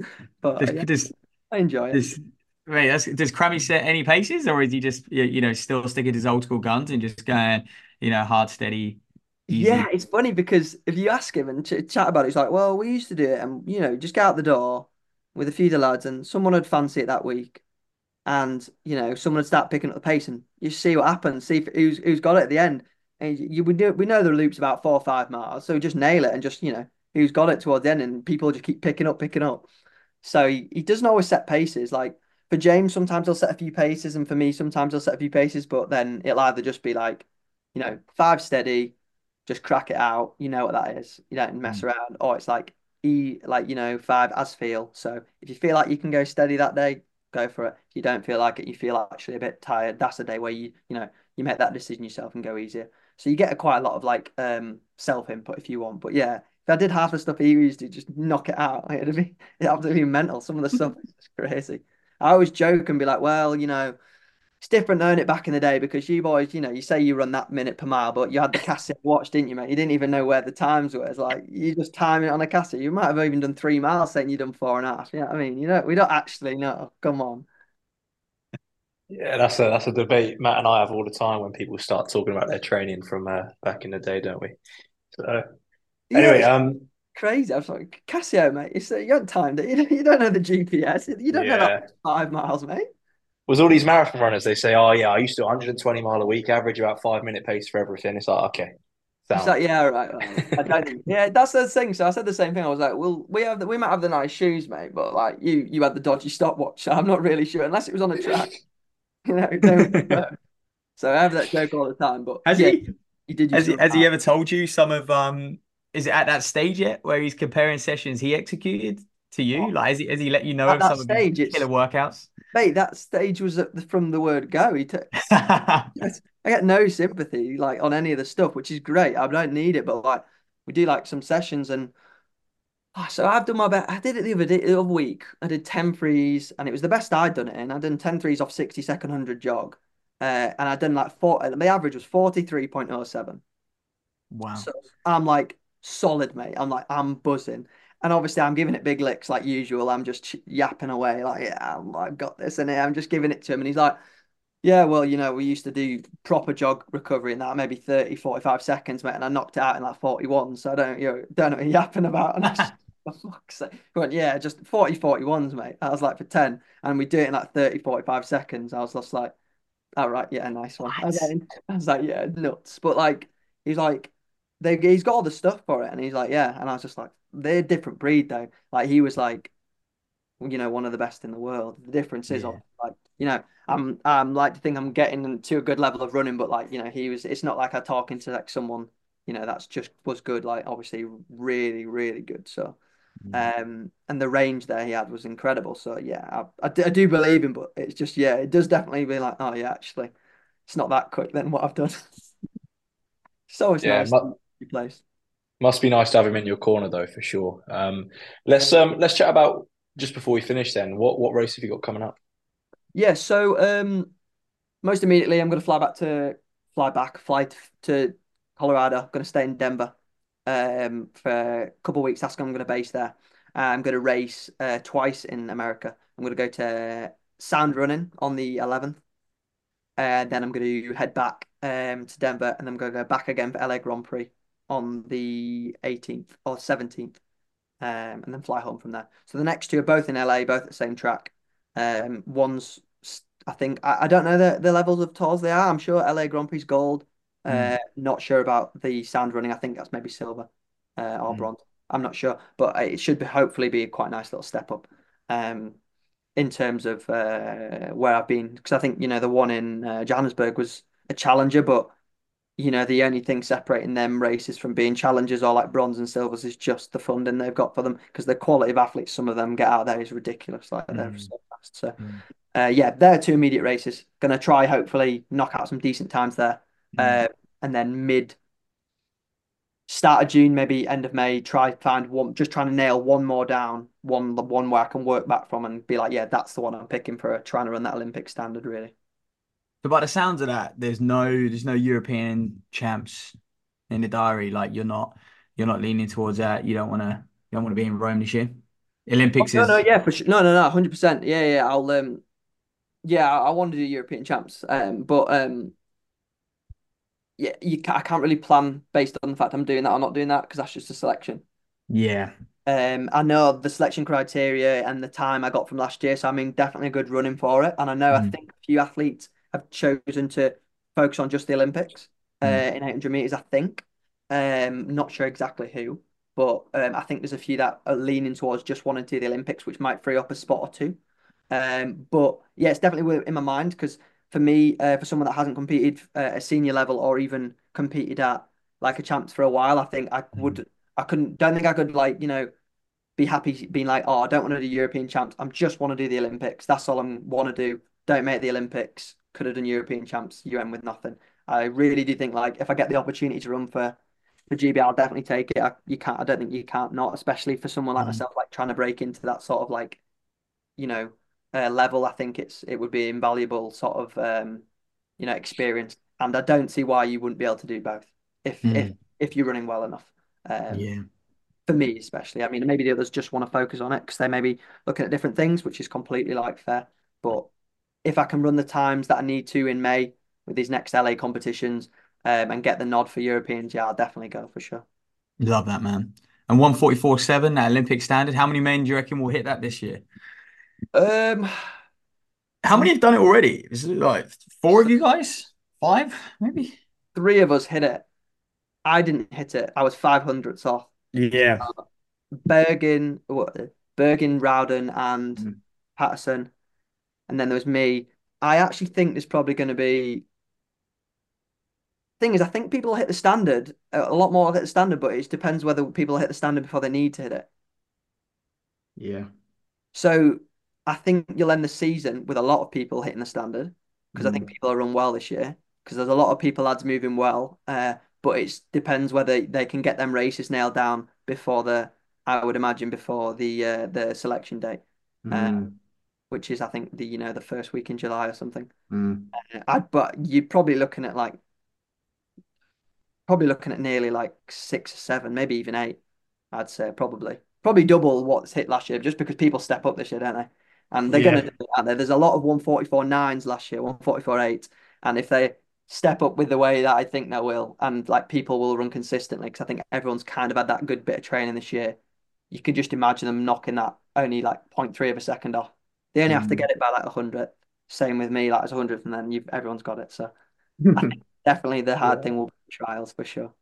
But Does, uh, yeah, does, I enjoy it. does, wait, that's, does Crammy set any paces or is he just, you you know, still sticking to his old school guns and just going, you know, hard, steady, Yeah, easy? it's funny because if you ask him and ch chat about it, he's like, "Well, we used to do it, and you know, just get out the door with a few of the lads, and someone would fancy it that week, and you know, someone would start picking up the pace, and you see what happens, see if, who's who's got it at the end, and you we know we know the loop's about four or five miles, so just nail it and just you know who's got it towards the end, and people just keep picking up, picking up. So he, he doesn't always set paces. Like for James, sometimes he'll set a few paces, and for me, sometimes he'll set a few paces, but then it'll either just be like, you know, five steady, just crack it out. You know what that is. You don't mess Mm. around. Or it's like E, like, you know, five as feel. So if you feel like you can go steady that day, go for it. If you don't feel like it, you feel actually a bit tired, that's the day where you, you know, you make that decision yourself and go easier. So you get a, quite a lot of like um self input if you want. But yeah, if I did half the stuff he used to just knock it out, it'd be it'd absolutely mental. Some of the stuff is just crazy. I always joke and be like, well, you know. it's different knowing it back in the day because you boys, you know, you say you run that minute per mile, but you had the Casio watch, didn't you, mate? You didn't even know where the times were. It's like you just time it on a Casio. You might have even done three miles saying you done four and a half. You know what I mean? You know, we don't actually know. Come on. Yeah, that's a that's a debate Matt and I have all the time when people start talking about their training from uh, back in the day, don't we? So Yeah, anyway, it's um, crazy. I was like, Casio, mate. It's, uh, you haven't timed it. You don't, you don't know the G P S. You don't know that yeah, five miles, mate. was all these marathon runners? They say, oh yeah, I used to one hundred twenty mile a week, average about five minute pace for everything. It's like okay, It's sound. like, yeah, right. Well, I don't think, yeah, that's the thing. So I said the same thing. I was like, well, we have the, we might have the nice shoes, mate, but like you, you had the dodgy stopwatch. So I'm not really sure unless it was on a track, you know, don't. So I have that joke all the time. But Has yeah, he? you did Has used to he? run Has he hard. ever told you some of um? Is it at that stage yet where he's comparing sessions he executed to you? Like, has he? Has he let you know At of that some of his stage, killer it's workouts? mate. That stage was at the, from the word go. He took. Yes, I get no sympathy like on any of the stuff, which is great. I don't need it, but like we do like some sessions and oh, so I've done my best. I did it the other day, the other week. I did ten threes and it was the best I'd done it in. I'd done ten threes off sixty second one hundred jog. Uh, and I'd done like four, the average was forty-three point oh seven. Wow. So I'm like solid, mate. I'm like, I'm buzzing. And obviously, I'm giving it big licks like usual. I'm just ch- yapping away, like, yeah, I'm, I've got this. And I'm just giving it to him. And he's like, yeah, well, you know, we used to do proper jog recovery in that maybe thirty, forty-five seconds, mate, and I knocked it out in like forty-one. So I don't, you know, don't know what you're yapping about. And I just, for fuck's sake, he went, yeah, just forty, forty-ones, mate. I was like, for ten. And we do it in like thirty, forty-five seconds. I was just like, all right, yeah, nice one. I was What? like, I was like, yeah, nuts. But like, he's like, they, he's got all the stuff for it. And he's like, yeah. And I was just like, they're a different breed, though. Like, he was like, you know, one of the best in the world. The difference is, Yeah. like, you know, I'm, I'm like to think I'm getting to a good level of running, but like, you know, he was. It's not like I talking to like someone, you know, that's just was good. Like, obviously, really, really good. So, Mm. um, and the range there he had was incredible. So yeah, I, I, do, I do believe him, but it's just yeah, it does definitely be like, oh yeah, actually, it's not that quick then what I've done. It's always Yeah, nice mu to be placed. must be nice to have him in your corner though, for sure. Um, let's um let's chat about just before we finish then. What what race have you got coming up? Yeah, so um, most immediately I'm gonna fly back to fly back, fly to, to Colorado. I'm gonna stay in Denver um for a couple of weeks. That's when I'm gonna base there. Uh, I'm gonna race uh, twice in America. I'm gonna go to Sound Running on the eleventh. And then I'm going to head back um, to Denver, and then I'm going to go back again for L A Grand Prix on the eighteenth or seventeenth, um, and then fly home from there. So the next two are both in L A, both at the same track. Um, one's, I think, I, I don't know the, the levels of tours they are. I'm sure L A Grand Prix gold. Mm. Uh, not sure about the sound running. I think that's maybe silver uh, or Mm. bronze. I'm not sure, but it should be hopefully be quite a nice little step up. Um, in terms of uh, where I've been because I think you know the one in uh, Johannesburg was a challenger, but you know the only thing separating them races from being challengers or like bronze and silvers is just the funding they've got for them because the quality of athletes some of them get out there is ridiculous. Like they're Mm. so fast. So Mm. uh, yeah, they're two immediate races. Gonna try hopefully knock out some decent times there, Mm. uh, and then mid start of June, maybe end of May, try find one, just trying to nail one more down, one the one where I can work back from and be like, yeah, that's the one I'm picking for trying to run that Olympic standard, really. So by the sounds of that, there's no there's no European champs in the diary. Like you're not you're not leaning towards that. You don't want to you don't want to be in Rome this year. Oh, Olympics no, no, is yeah, for sure. No, no, no, one hundred percent. Yeah, yeah. I'll um yeah, I, I want to do European champs. Um, but um yeah, you ca I can't really plan based on the fact I'm doing that or not doing that because that's just a selection. yeah. Um, I know the selection criteria and the time I got from last year, so I mean definitely a good running for it. And I know I Mm. think a few athletes have chosen to focus on just the Olympics uh, Mm. in eight hundred meters. I think, um, not sure exactly who, but um, I think there's a few that are leaning towards just wanting to do the Olympics, which might free up a spot or two. Um, but yeah, it's definitely in my mind because for me, uh, for someone that hasn't competed uh, at a senior level or even competed at like a champs for a while, I think I Mm. would. I couldn't, don't think I could like, you know, be happy being like, oh, I don't want to do European champs. I just want to do the Olympics. That's all I want to do. Don't make the Olympics. Could have done European champs. U N with nothing. I really do think like if I get the opportunity to run for for G B, I'll definitely take it. I, you can't. I don't think you can't not, especially for someone like Mm. myself, like trying to break into that sort of like, you know. uh, level, I think it's it would be invaluable sort of um, you know, experience. And I don't see why you wouldn't be able to do both if if Mm, if you're running well enough. Um, yeah. for me especially. I mean, maybe the others just want to focus on it because they may be looking at different things, which is completely like fair. But if I can run the times that I need to in May with these next L A competitions, um, and get the nod for Europeans, yeah, I'll definitely go for sure. Love that, man. And one forty-four point seven, that Olympic standard, how many men do you reckon will hit that this year? Um, How many have done it already? Is it like four of you guys? Five, maybe? three of us hit it. I didn't hit it. I was five hundredths off. Yeah. Bergen, what, Bergen, Rowden, and Mm. Patterson, and then there was me. I actually think there's probably going to be. Thing is, I think people hit the standard a lot more hit the standard, but it depends whether people hit the standard before they need to hit it. Yeah. So I think you'll end the season with a lot of people hitting the standard because I think Mm. people are run well this year because there's a lot of people lads moving well. Uh, but it depends whether they can get them races nailed down before the, I would imagine before the uh, the selection date, uh, Mm. which is I think the you know the first week in July or something. Mm. Uh, I but you're probably looking at like probably looking at nearly like six or seven, maybe even eight. I'd say probably probably double what's hit last year, just because people step up this year, don't they? And they're going to Yeah. do it, aren't they? There's a lot of one forty-four nines last year, one forty-four eight, and if they step up with the way that I think they will, and like people will run consistently, because I think everyone's kind of had that good bit of training this year. You can just imagine them knocking that only like zero point three of a second off. They only have to Mm. get it by like a hundred. Same with me, like as a hundred, and then you've everyone's got it. So I think definitely the hard Yeah. thing will be trials for sure.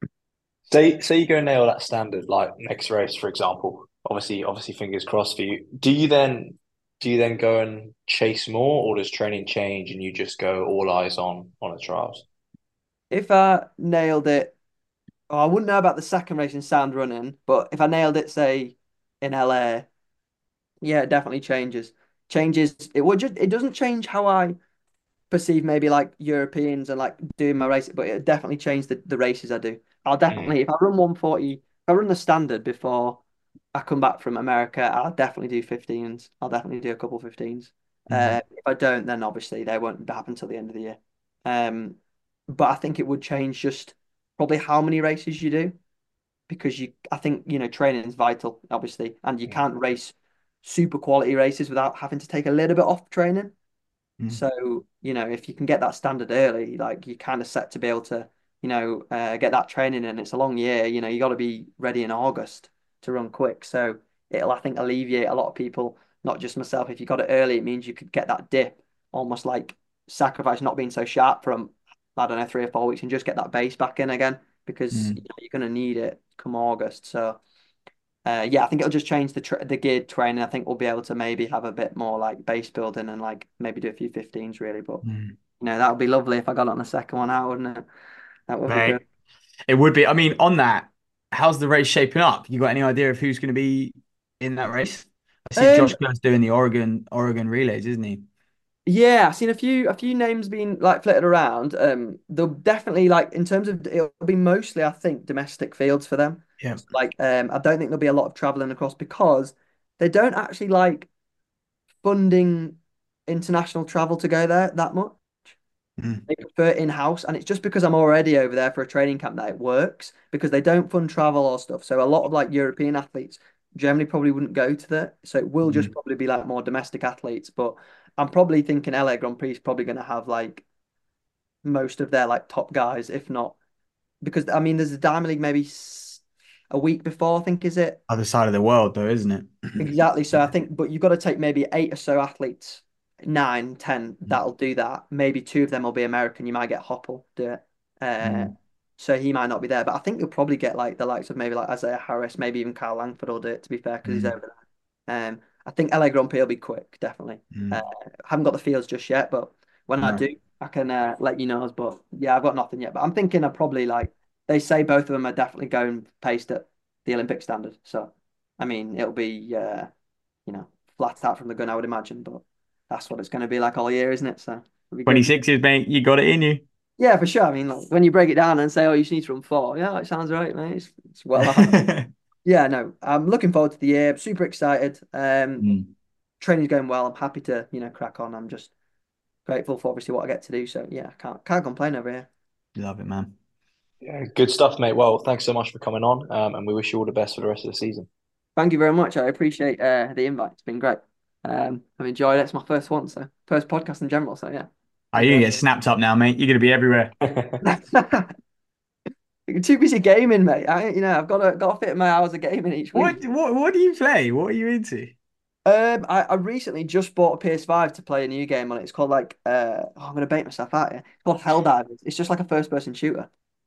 Say say you go nail that standard like next race, for example. Obviously, obviously, fingers crossed for you. Do you then do you then go and chase more, or does training change and you just go all eyes on on the trials? If I nailed it, oh, I wouldn't know about the second race in sand running, but if I nailed it, say in L A, yeah, it definitely changes. Changes. It would just. It doesn't change how I perceive maybe like Europeans and like doing my race, but it definitely changed the, the races I do. I'll Mm, definitely if I run one forty, if I run the standard before I come back from America, I'll definitely do fifteens. I'll definitely do a couple fifteens. Uh, Mm. if I don't, then obviously they won't happen till the end of the year. Um, but I think it would change just probably how many races you do because you, I think you know training is vital, obviously, and you mm, can't race super quality races without having to take a little bit off training. Mm. So, you know, if you can get that standard early, like you're kind of set to be able to, you know, uh, get that training in. It's a long year, you know, you got to be ready in August to run quick. So it'll, I think, alleviate a lot of people, not just myself. If you got it early, it means you could get that dip, almost like sacrifice not being so sharp from, I don't know, three or four weeks and just get that base back in again because you Mm. know, you're going to need it come August. So, uh, yeah, I think it'll just change the tra the geared training. I think we'll be able to maybe have a bit more like base building and like maybe do a few fifteens really. But Mm. you know, that would be lovely if I got on the second one out, wouldn't it? That would be good. Mate, it would be. I mean, on that, how's the race shaping up? You got any idea of who's going to be in that race? I see Um, Josh Kerr's doing the Oregon Oregon relays, isn't he? yeah, I've seen a few a few names being like flitted around. Um, they'll definitely like in terms of it'll be mostly I think domestic fields for them. Yeah. Like, um, I don't think there'll be a lot of traveling across because they don't actually like funding international travel to go there that much. Mm. They prefer in-house, and it's just because I'm already over there for a training camp that it works because they don't fund travel or stuff. So a lot of like European athletes generally probably wouldn't go to that. So it will just Mm. probably be like more domestic athletes. But I'm probably thinking L A Grand Prix is probably going to have like most of their like top guys, if not because I mean there's a Diamond League maybe s- a week before, I think is it Other side of the world, though, isn't it? exactly. So I think, but you've got to take maybe eight or so athletes, nine, ten that'll do that. Maybe two of them will be American. You might get Hoppel do it. Uh, Mm. so he might not be there, but I think you'll probably get like the likes of maybe like Isaiah Harris, maybe even Kyle Langford will do it, to be fair, because he's Mm. over there. Um, I think L A Grand Prix will be quick, definitely. Uh, Mm. haven't got the fields just yet, but when I No. do, I can uh, let you know. But yeah, I've got nothing yet. But I'm thinking of probably like they say both of them are definitely going paced at the Olympic standard. So I mean, it'll be uh, you know, flat out from the gun, I would imagine. But that's what it's going to be like all year, isn't it? So it'll be good. twenty-sixes, mate, you got it in you. Yeah, for sure. I mean, like, when you break it down and say, "Oh, you just need to run four," yeah, it sounds right, mate. It's, it's well. Yeah, no, I'm looking forward to the year. Super excited. Um, Mm. training's going well. I'm happy to, you know, crack on. I'm just grateful for obviously what I get to do. So yeah, can't can't complain over here. Love it, man. Yeah, good stuff, mate. Well, thanks so much for coming on, um, and we wish you all the best for the rest of the season. Thank you very much. I appreciate uh, the invite. It's been great. Um, I've enjoyed it. It's my first one, so first podcast in general. So yeah, Oh, you get snapped up now, mate. You're going to be everywhere. too busy gaming, mate. I, you know, I've got to got to fit my hours of gaming each week. What what what do you play? What are you into? Um, I, I recently just bought a P S five to play a new game on it. It's called like uh, oh, I'm gonna bait myself out here. It's called Helldivers. It's just like a first person shooter,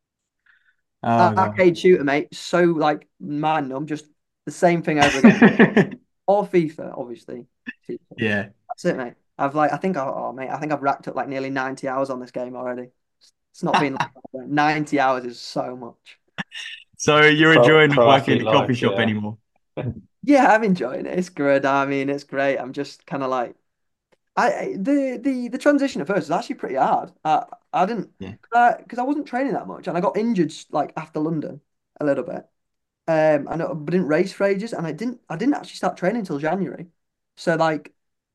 Oh arcade shooter, mate. So like mind numb, just the same thing over again. God. Or FIFA, obviously. Yeah. That's it, mate. I've like I think I, oh mate, I think I've racked up like nearly ninety hours on this game already. It's not been like ninety hours is so much. So you're Pro, enjoying pro working in athlete the coffee life, shop yeah. anymore? Yeah, I'm enjoying it. It's good. I mean, it's great. I'm just kind of like I I- the the the transition at first was actually pretty hard. I I didn't Yeah. because I wasn't training that much, and I got injured like after London a little bit. Um, and I didn't race for ages, and I didn't I didn't actually start training until January. So like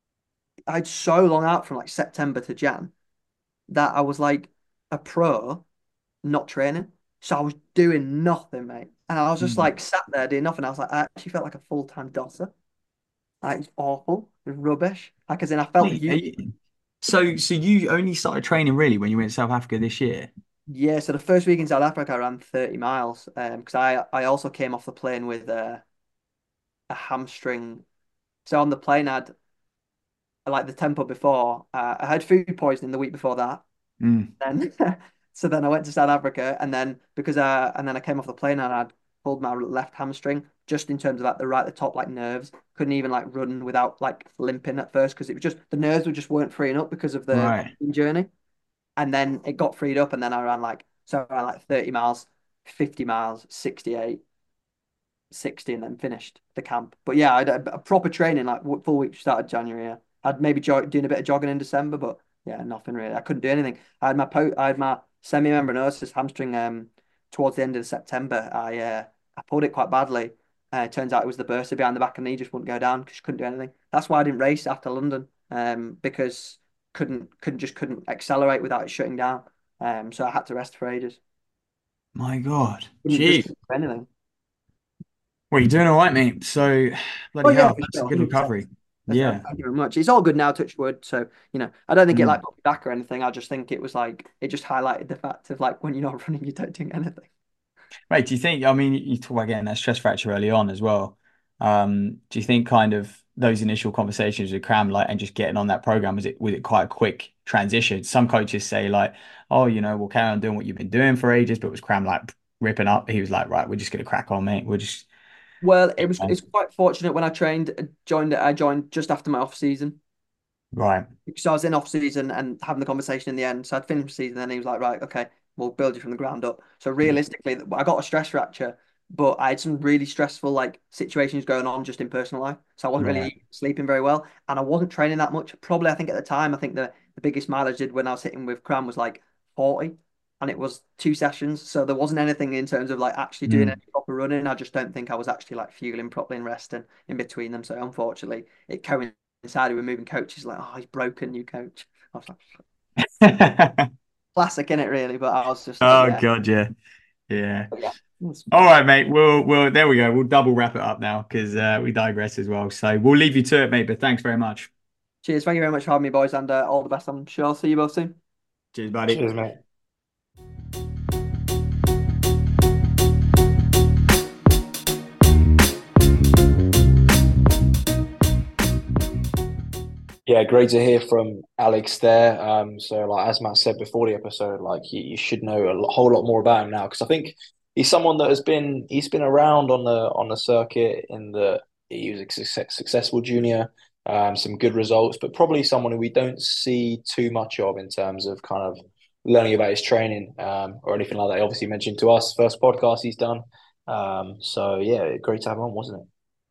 I had so long out from like September to Jan that I was like a pro, not training. So I was doing nothing, mate. And I was just Mm. like sat there doing nothing. I was like, I actually felt like a full-time dosser. Like it's awful. It was rubbish. Like as in I felt Mate, are you. you- so so you only started training really when you went to South Africa this year? Yeah, so the first week in South Africa I ran thirty miles. Um, because I I also came off the plane with uh, a hamstring. So on the plane I had like the tempo before, uh, I had food poisoning the week before that. Mm. Then so then I went to South Africa and then because uh and then I came off the plane and I'd pulled my left hamstring just in terms of like the right the top like nerves. Couldn't even like run without like limping at first because it was just the nerves were just weren't freeing up because of the Right. journey. And then it got freed up and then I ran like so I ran like thirty miles, fifty miles, sixty-eight, sixty and then finished the camp. But yeah, I had a, a proper training like full week started January. Yeah. I'd maybe jog, doing a bit of jogging in December, but yeah, nothing really. I couldn't do anything. I had my po I had my semi-membranosus hamstring um towards the end of September. I uh I pulled it quite badly. Uh, it turns out it was the bursa behind the back of the knee just wouldn't go down because couldn't do anything. That's why I didn't race after London. Um because couldn't couldn't just couldn't accelerate without it shutting down. Um so I had to rest for ages. My God. Couldn't just Gee. couldn't do anything. Well, you're doing all right, mate. So Oh bloody yeah, hell, for that's a sure, good one hundred percent. recovery. That's uh, Yeah. thank you very much. It's all good now, touch wood. So, you know, I don't think it like Mm. put me back or anything. I just think it was like it just highlighted the fact of like when you're not running, you don't do anything. Right. Do you think, I mean, you talk about getting that stress fracture early on as well. Um, do you think kind of those initial conversations with Cram, like, and just getting on that program, was it was it quite a quick transition? Some coaches say like, oh, you know, we'll carry on doing what you've been doing for ages, but was Cram like ripping up? He was like, right, we're just gonna crack on, mate. We're just Well, it was uh, it's quite fortunate when I trained uh, joined I joined just after my off season. right. Because I was in off season and having the conversation in the end. So I'd finished the season and he was like, right, okay, we'll build you from the ground up. So Yeah. realistically, I got a stress fracture, but I had some really stressful like situations going on just in personal life. So I wasn't Right. really sleeping very well and I wasn't training that much. Probably I think at the time, I think the, the biggest mile I did when I was hitting with Cram was like forty and it was two sessions. So there wasn't anything in terms of like actually doing any Mm. proper running. I just don't think I was actually like fueling properly and resting in between them. So unfortunately, it coincided with moving coaches. Like, oh, he's broken, new coach. I was like, classic in it, really. But I was just like, Oh yeah, God, yeah. Yeah. but yeah. It's- All right, mate. We'll we'll there we go. We'll double wrap it up now because uh, we digress as well. So we'll leave you to it, mate. But thanks very much. Cheers. Thank you very much for having me, boys, and uh, all the best. I'm sure I'll see you both soon. Cheers, buddy. Cheers, mate. Yeah, great to hear from Alex there. Um, so like as Matt said before the episode, like you, you should know a lo- whole lot more about him now because I think he's someone that has been he's been around on the on the circuit in the he was a success, successful junior, um, some good results, but probably someone who we don't see too much of in terms of kind of learning about his training um, or anything like that. He obviously mentioned to us first podcast he's done. Um, so yeah, great to have him on, wasn't it?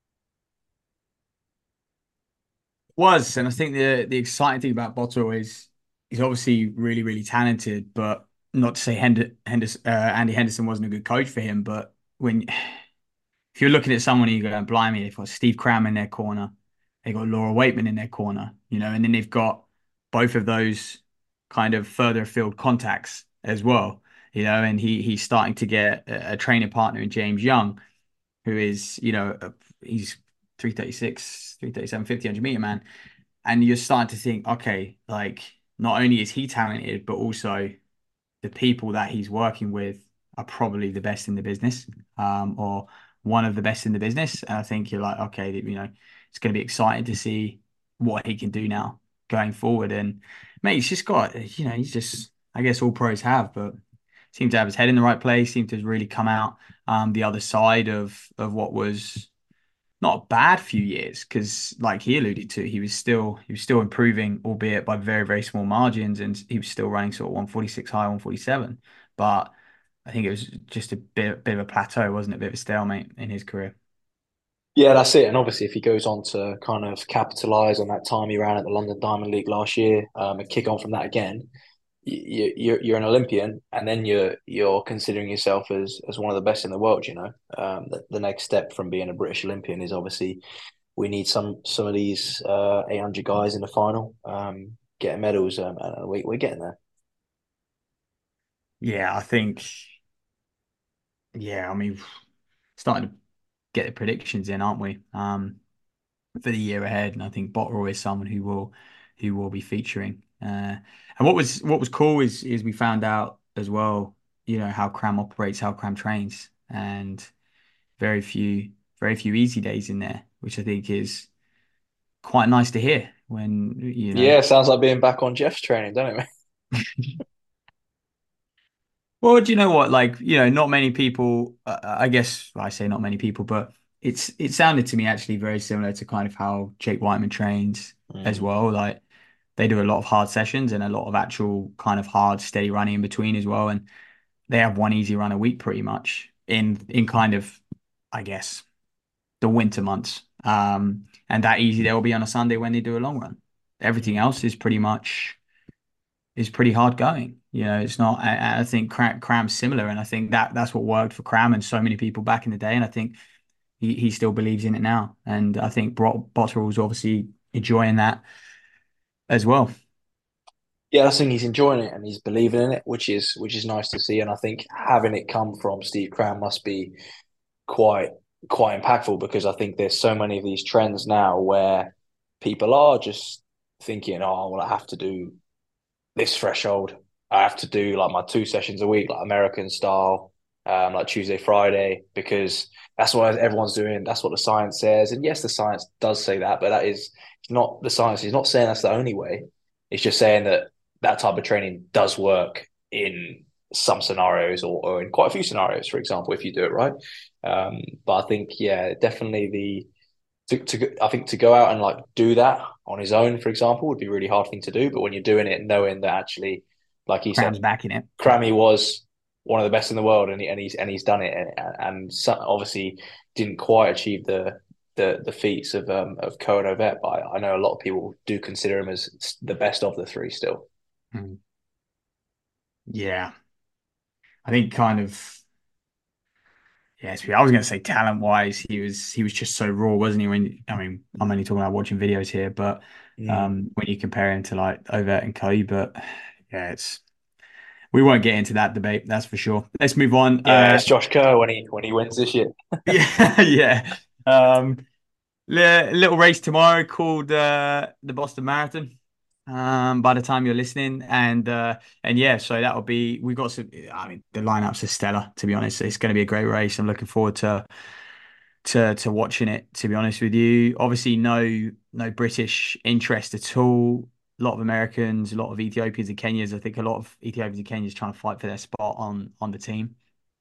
Was, and I think the the exciting thing about Bottle is he's obviously really, really talented, but not to say Hend Henderson, uh, Andy Henderson wasn't a good coach for him, but when if you're looking at someone, you go, blimey, they've got Steve Cram in their corner, They got Laura Waitman in their corner, you know, and then they've got both of those kind of further afield contacts as well, you know, and he he's starting to get a, a training partner in James Young, who is, you know, a, he's three thirty-six, three thirty-seven, fifty, one hundred meter man. And you're starting to think, okay, like not only is he talented, but also the people that he's working with are probably the best in the business, um, or one of the best in the business. And I think you're like, okay, you know, it's going to be exciting to see what he can do now going forward. And mate, he's just got, you know, he's just, I guess all pros have, but seemed to have his head in the right place, seemed to really come out um, the other side of of what was not a bad few years, because like he alluded to, he was still he was still improving, albeit by very, very small margins, and he was still running sort of one forty-six high, one forty-seven. But I think it was just a bit, bit of a plateau, wasn't it? A bit of a stalemate in his career. Yeah, that's it. And obviously, if he goes on to kind of capitalize on that time he ran at the London Diamond League last year, um, and kick on from that again, you, you're you're an Olympian, and then you're you're considering yourself as as one of the best in the world. You know, um, the, the next step from being a British Olympian is obviously we need some some of these uh, eight hundred guys in the final, um, getting medals, um, and we, we're getting there. Yeah, I think, yeah, I mean, starting to get the predictions in, aren't we? Um, for the year ahead, and I think Botterill is someone who will who will be featuring. Uh, and what was what was cool is is we found out as well, you know, how Cram operates, how Cram trains, and very few very few easy days in there, which I think is quite nice to hear when, you know. Yeah, sounds like being back on Jeff's training, don't it? Well, do you know what? Like, you know, not many people, uh, I guess I say not many people, but it's it sounded to me actually very similar to kind of how Jake Whiteman trains as Mm. well. Like they do a lot of hard sessions and a lot of actual kind of hard, steady running in between as well. And they have one easy run a week pretty much in in kind of, I guess, the winter months. Um, and that easy they will be on a Sunday when they do a long run. Everything else is pretty much is pretty hard going. You know, it's not. I, I think Cram, Cram's similar, and I think that that's what worked for Cram and so many people back in the day. And I think he, he still believes in it now. And I think Bro- Botterill was obviously enjoying that as well. Yeah, I think he's enjoying it and he's believing in it, which is which is nice to see. And I think having it come from Steve Cram must be quite quite impactful, because I think there's so many of these trends now where people are just thinking, oh, well, I have to do this threshold. I have to do like my two sessions a week, like American style, um, like Tuesday, Friday, because that's what everyone's doing. That's what the science says. And yes, the science does say that, but that is not the science is not saying that's the only way. It's just saying that that type of training does work in some scenarios, or, or in quite a few scenarios, for example, if you do it right. Um, but I think, yeah, definitely the to, to I think to go out and like do that on his own, for example, would be a really hard thing to do. But when you're doing it, knowing that actually, like he said, Cram's backing it. Crammy was one of the best in the world, and he, and he's and he's done it, and and so, obviously didn't quite achieve the the the feats of um of Cohen Ovett, but I, I know a lot of people do consider him as the best of the three still. Mm. Yeah, I think kind of. Yes, I was going to say talent wise, he was he was just so raw, wasn't he? When I mean, I'm only talking about watching videos here, but Mm. um, when you compare him to like Ovett and Kobe, but yeah, it's we won't get into that debate, that's for sure. Let's move on. Yeah, Uh, it's Josh Kerr when he when he wins this year. yeah, yeah. Um, li- little race tomorrow called uh, the Boston Marathon. Um, by the time you're listening, and uh, and yeah, so that'll be we got some. I mean, the lineups are stellar. To be honest, it's going to be a great race. I'm looking forward to to to watching it. To be honest with you, obviously no no British interest at all. A lot of Americans, a lot of Ethiopians and Kenyans. I think a lot of Ethiopians and Kenyans trying to fight for their spot on on the team.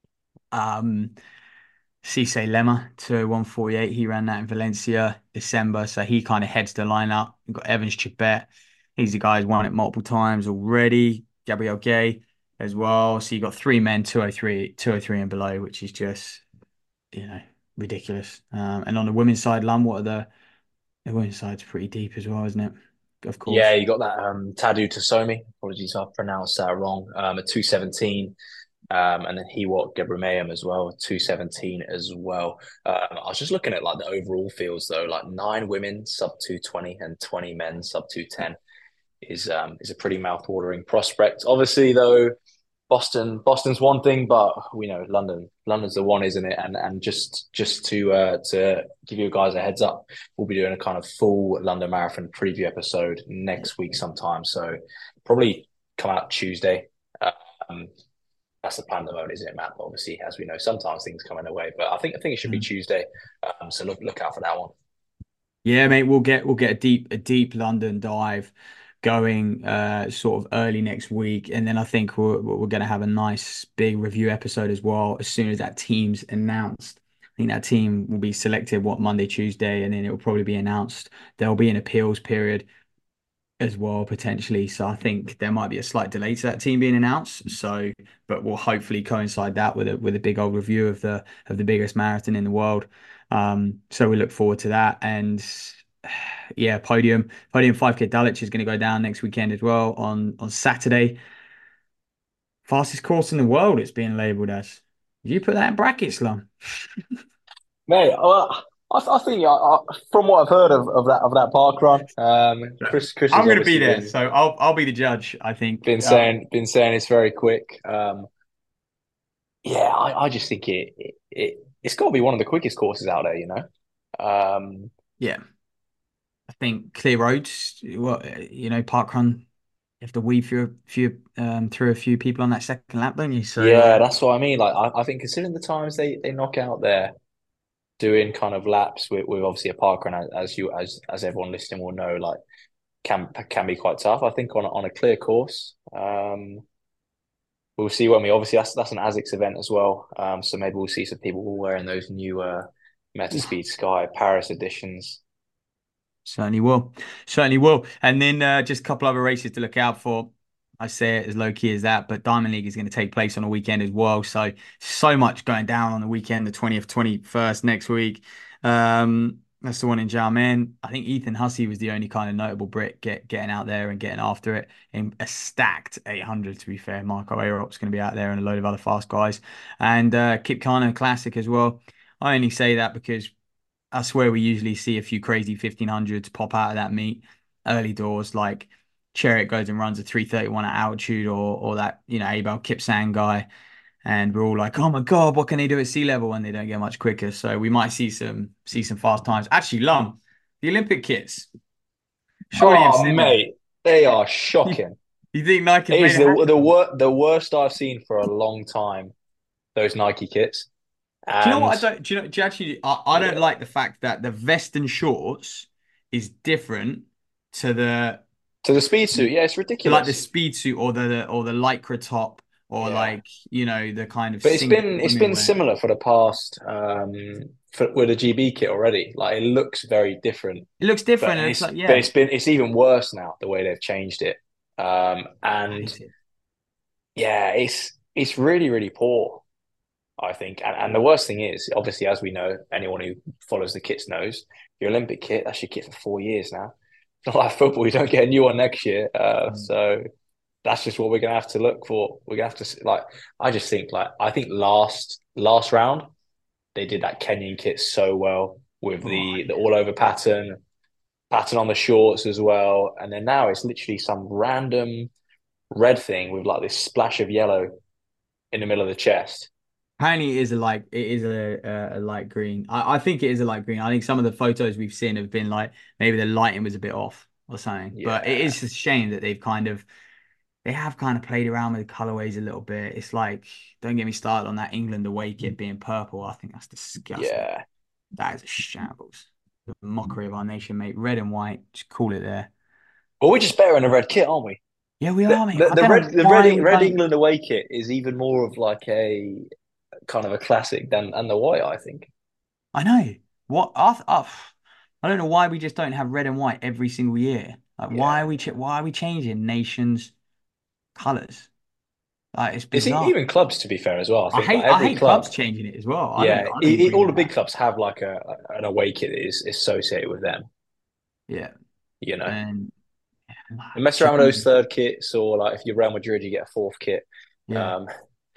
Um, Cisse Lemma to one forty-eight. He ran that in Valencia December, so he kind of heads the lineup. You've got Evans Chibet. He's the guy who's won it multiple times already. Gabriel Gay as well. So you got three men, two oh three, two oh three and below, which is just, you know, ridiculous. Um, and on the women's side, Lum, what are the the women's side's pretty deep as well, isn't it? Of Yeah, course. you got that um Tadu Tasomi. Apologies if I pronounced that wrong. Um, at two seventeen. Um, and then Hiwot Gebremayehu as well, two seventeen as well. Um, I was just looking at like the overall fields though, like nine women sub two twenty and twenty men sub two ten is um is a pretty mouth-watering prospect. Obviously though, Boston Boston's one thing, but we know London London's the one, isn't it? And and just just to uh to give you guys a heads up, we'll be doing a kind of full London Marathon preview episode next week sometime. So probably come out Tuesday. Um, that's the plan at the moment, isn't it, Matt? But obviously, as we know, sometimes things come in the way. But I think I think it should be Tuesday. Um, so look look out for that one. Yeah, mate, we'll get we'll get a deep a deep London dive going uh sort of early next week, and then I think we're we're going to have a nice big review episode as well as soon as that team's announced. I think that team will be selected what Monday, Tuesday, and then it will probably be announced. There'll be an appeals period as well potentially, so I think there might be a slight delay to that team being announced. So, but we'll hopefully coincide that with a with a big old review of the of the biggest marathon in the world. Um, so we look forward to that. And yeah, podium podium five K Dulwich is going to go down next weekend as well on on Saturday. Fastest course in the world, it's being labelled as. Did you put that in brackets, Lum? Mate, well, I, I think I, I, from what I've heard of, of that of that park run, um, Chris Chris I'm has going to be obviously there, been so I'll I'll be the judge. I think. been Uh, saying been saying it's very quick. Um, yeah, I, I just think it, it it it's got to be one of the quickest courses out there, you know. Um, yeah, I think clear roads. What you know, park run. You have to weave through a few um through a few people on that second lap, don't you? So yeah, uh, that's what I mean. Like, I, I think considering the times they they knock out there, doing kind of laps with, with obviously a park run, as, as you as as everyone listening will know, like can can be quite tough. I think on on a clear course. Um, we'll see when we obviously that's that's an ASICS event as well. Um, so maybe we'll see some people wearing those new uh Metaspeed Sky Paris editions. certainly will, certainly will. And then uh, just a couple other races to look out for. I say it as low key as that, but Diamond League is going to take place on a weekend as well. So so much going down on the weekend, the twentieth, twenty-first next week. Um, that's the one in Xiamen. I think Ethan Hussey was the only kind of notable Brit get getting out there and getting after it in a stacked eight hundred. To be fair, Marco Aerop's going to be out there and a load of other fast guys, and uh, Kip Kearney Classic as well. I only say that because I swear we usually see a few crazy fifteen hundreds pop out of that meet early doors, like Chariot goes and runs a three thirty-one at altitude, or or that, you know, Abel Kipsang guy. And we're all like, oh my God, what can they do at sea level when they don't get much quicker? So we might see some see some fast times. Actually, Lum, the Olympic kits, surely you've Oh seen them. mate, they are You, shocking. you think Nike's It made is a hack the of the them? wor the worst I've seen for a long time. Those Nike kits, Do you know what and I don't? Do you know? Do you actually? I, I don't yeah, like the fact that the vest and shorts is different to the to the speed suit, yeah, it's to like the ridiculous. speed suit or the or the lycra top or Yeah, like, you know, the kind of but it's singlet been it's women been wear. similar for the past um for, with the G B kit already. Like it looks very different, It looks but different. It looks it's like, but yeah, it's been it's even worse now the way they've changed it. Um, I and hate it. yeah, it's it's really really poor. I think. And, and the worst thing is, obviously, as we know, anyone who follows the kits knows, your Olympic kit, that's your kit for four years now. It's not like football, you don't get a new one next year. Uh, Mm. so that's just what we're gonna have to look for. We're gonna have to like. I just think like I think last last round they did that Kenyan kit so well with Oh, the the yeah. all over pattern, pattern on the shorts as well, and then now it's literally some random red thing with like this splash of yellow in the middle of the chest. Apparently, it is a light. It is a, a, a light green. I, I think it is a light green. I think some of the photos we've seen have been like maybe the lighting was a bit off or something. But it Yeah, is a shame that they've kind of they have kind of played around with the colorways a little bit. It's like, don't get me started on that England away kit being purple. I think that's disgusting. yeah. That is a shambles. The mockery of our nation, mate. Red and white. Just call it there. Well, we're just better in a red kit, aren't we? Yeah, we The, are, mate. the, I the don't know red the red why we red don't. England away kit is even more of like a kind of a classic than and the white, I think. I know. What I, th- I, I don't know why we just don't have red and white every single year. Like, why Yeah. are we ch why are we changing nations' colors? Like, it's It's e- bizarre. even clubs to be fair as well. I I think like hate I every hate clubs club, changing it as well. I don't yeah, I don't e- e- agree all the with big that. clubs have like a an away kit that is associated with them, Yeah, you know. and And mess around with those changing. third kits or like if you're Real Madrid you get a fourth kit. Yeah. Um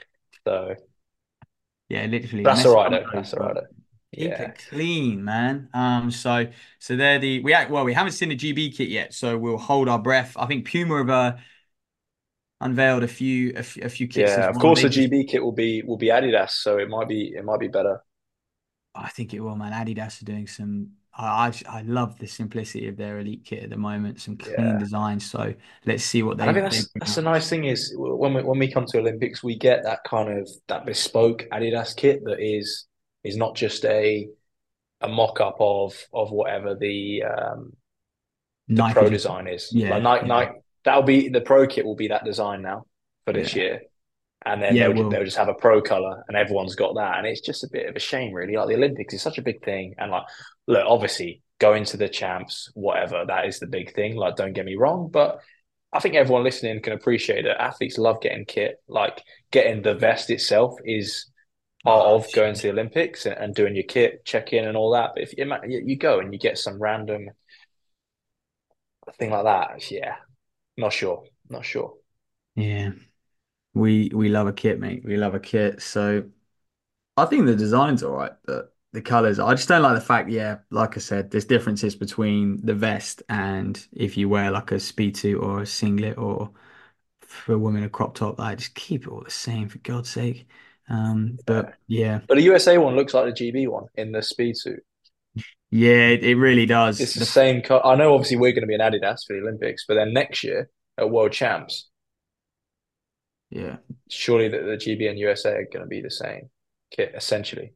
So Yeah, literally that's all mess right around though. with those, That's all right but though. keep Yeah. it clean, man. Um, so so they're the we act well, we haven't seen the G B kit yet, so we'll hold our breath. I think Puma have uh, unveiled a few a few, a few kits as Yeah. Of well. course, They the just G B kit will be will be Adidas, so it might be it might be better. I think it will, man. Adidas are doing some. I, I just- I love the simplicity of their elite kit at the moment. Some clean Yeah. designs. So let's see what And I they think they that's bring that's the out. nice thing is when we when we come to Olympics, we get that kind of that bespoke Adidas kit that is is not just a a mock up of of whatever the um the Nike pro just design is. Like yeah Nike, yeah Nike that'll be the pro kit will be that design now for this yeah year, and then yeah. they'll ju- Well they'll just have a pro color, and everyone's got that, and it's just a bit of a shame, really. Like the Olympics is such a big thing, and like look, obviously going to the champs, whatever, that is the big thing. Like, don't get me wrong, but I think everyone listening can appreciate that athletes love getting kit. Like getting the vest itself is part oh, of going to the Olympics and, and doing your kit check in and all that. But if you, you go and you get some random thing like that, yeah, not sure, not sure. yeah. We we love a kit, mate. We love a kit. So I think the design's all right, but the colors, I just don't like the fact, yeah, like I said, there's differences between the vest and if you wear like a speed suit or a singlet or for a woman a crop top. Like just keep it all the same for God's sake. Um, Yeah. but yeah, But the U S A one looks like the G B one in the speed suit. yeah, it, it really does. It's the The same color. I know obviously we're going to be in Adidas for the Olympics, but then next year at World Champs, yeah, surely the, the G B and U S A are going to be the same kit essentially.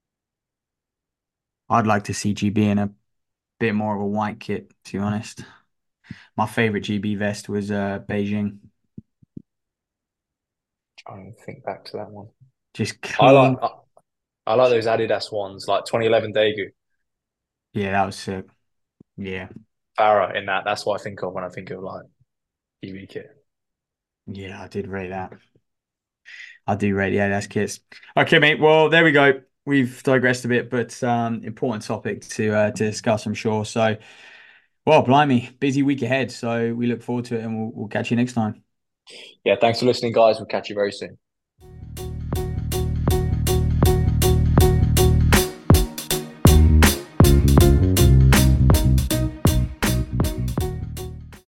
I'd like to see G B in a bit more of a white kit, to be honest. My favorite G B vest was uh Beijing. Trying to think back to that one. Just I like clean. I, I like those Adidas ones, like twenty eleven Daegu, Yeah, that was sick. Yeah. Farah in that. That's what I think of when I think of like G B kit. Yeah, I did rate that. I do rate, yeah, that's kits. Okay, mate. Well, there we go. We've digressed a bit, but um important topic to uh, to discuss, I'm sure. So, well, blimey, busy week ahead. So we look forward to it and we'll, we'll catch you next time. Yeah, thanks for listening, guys. We'll catch you very soon.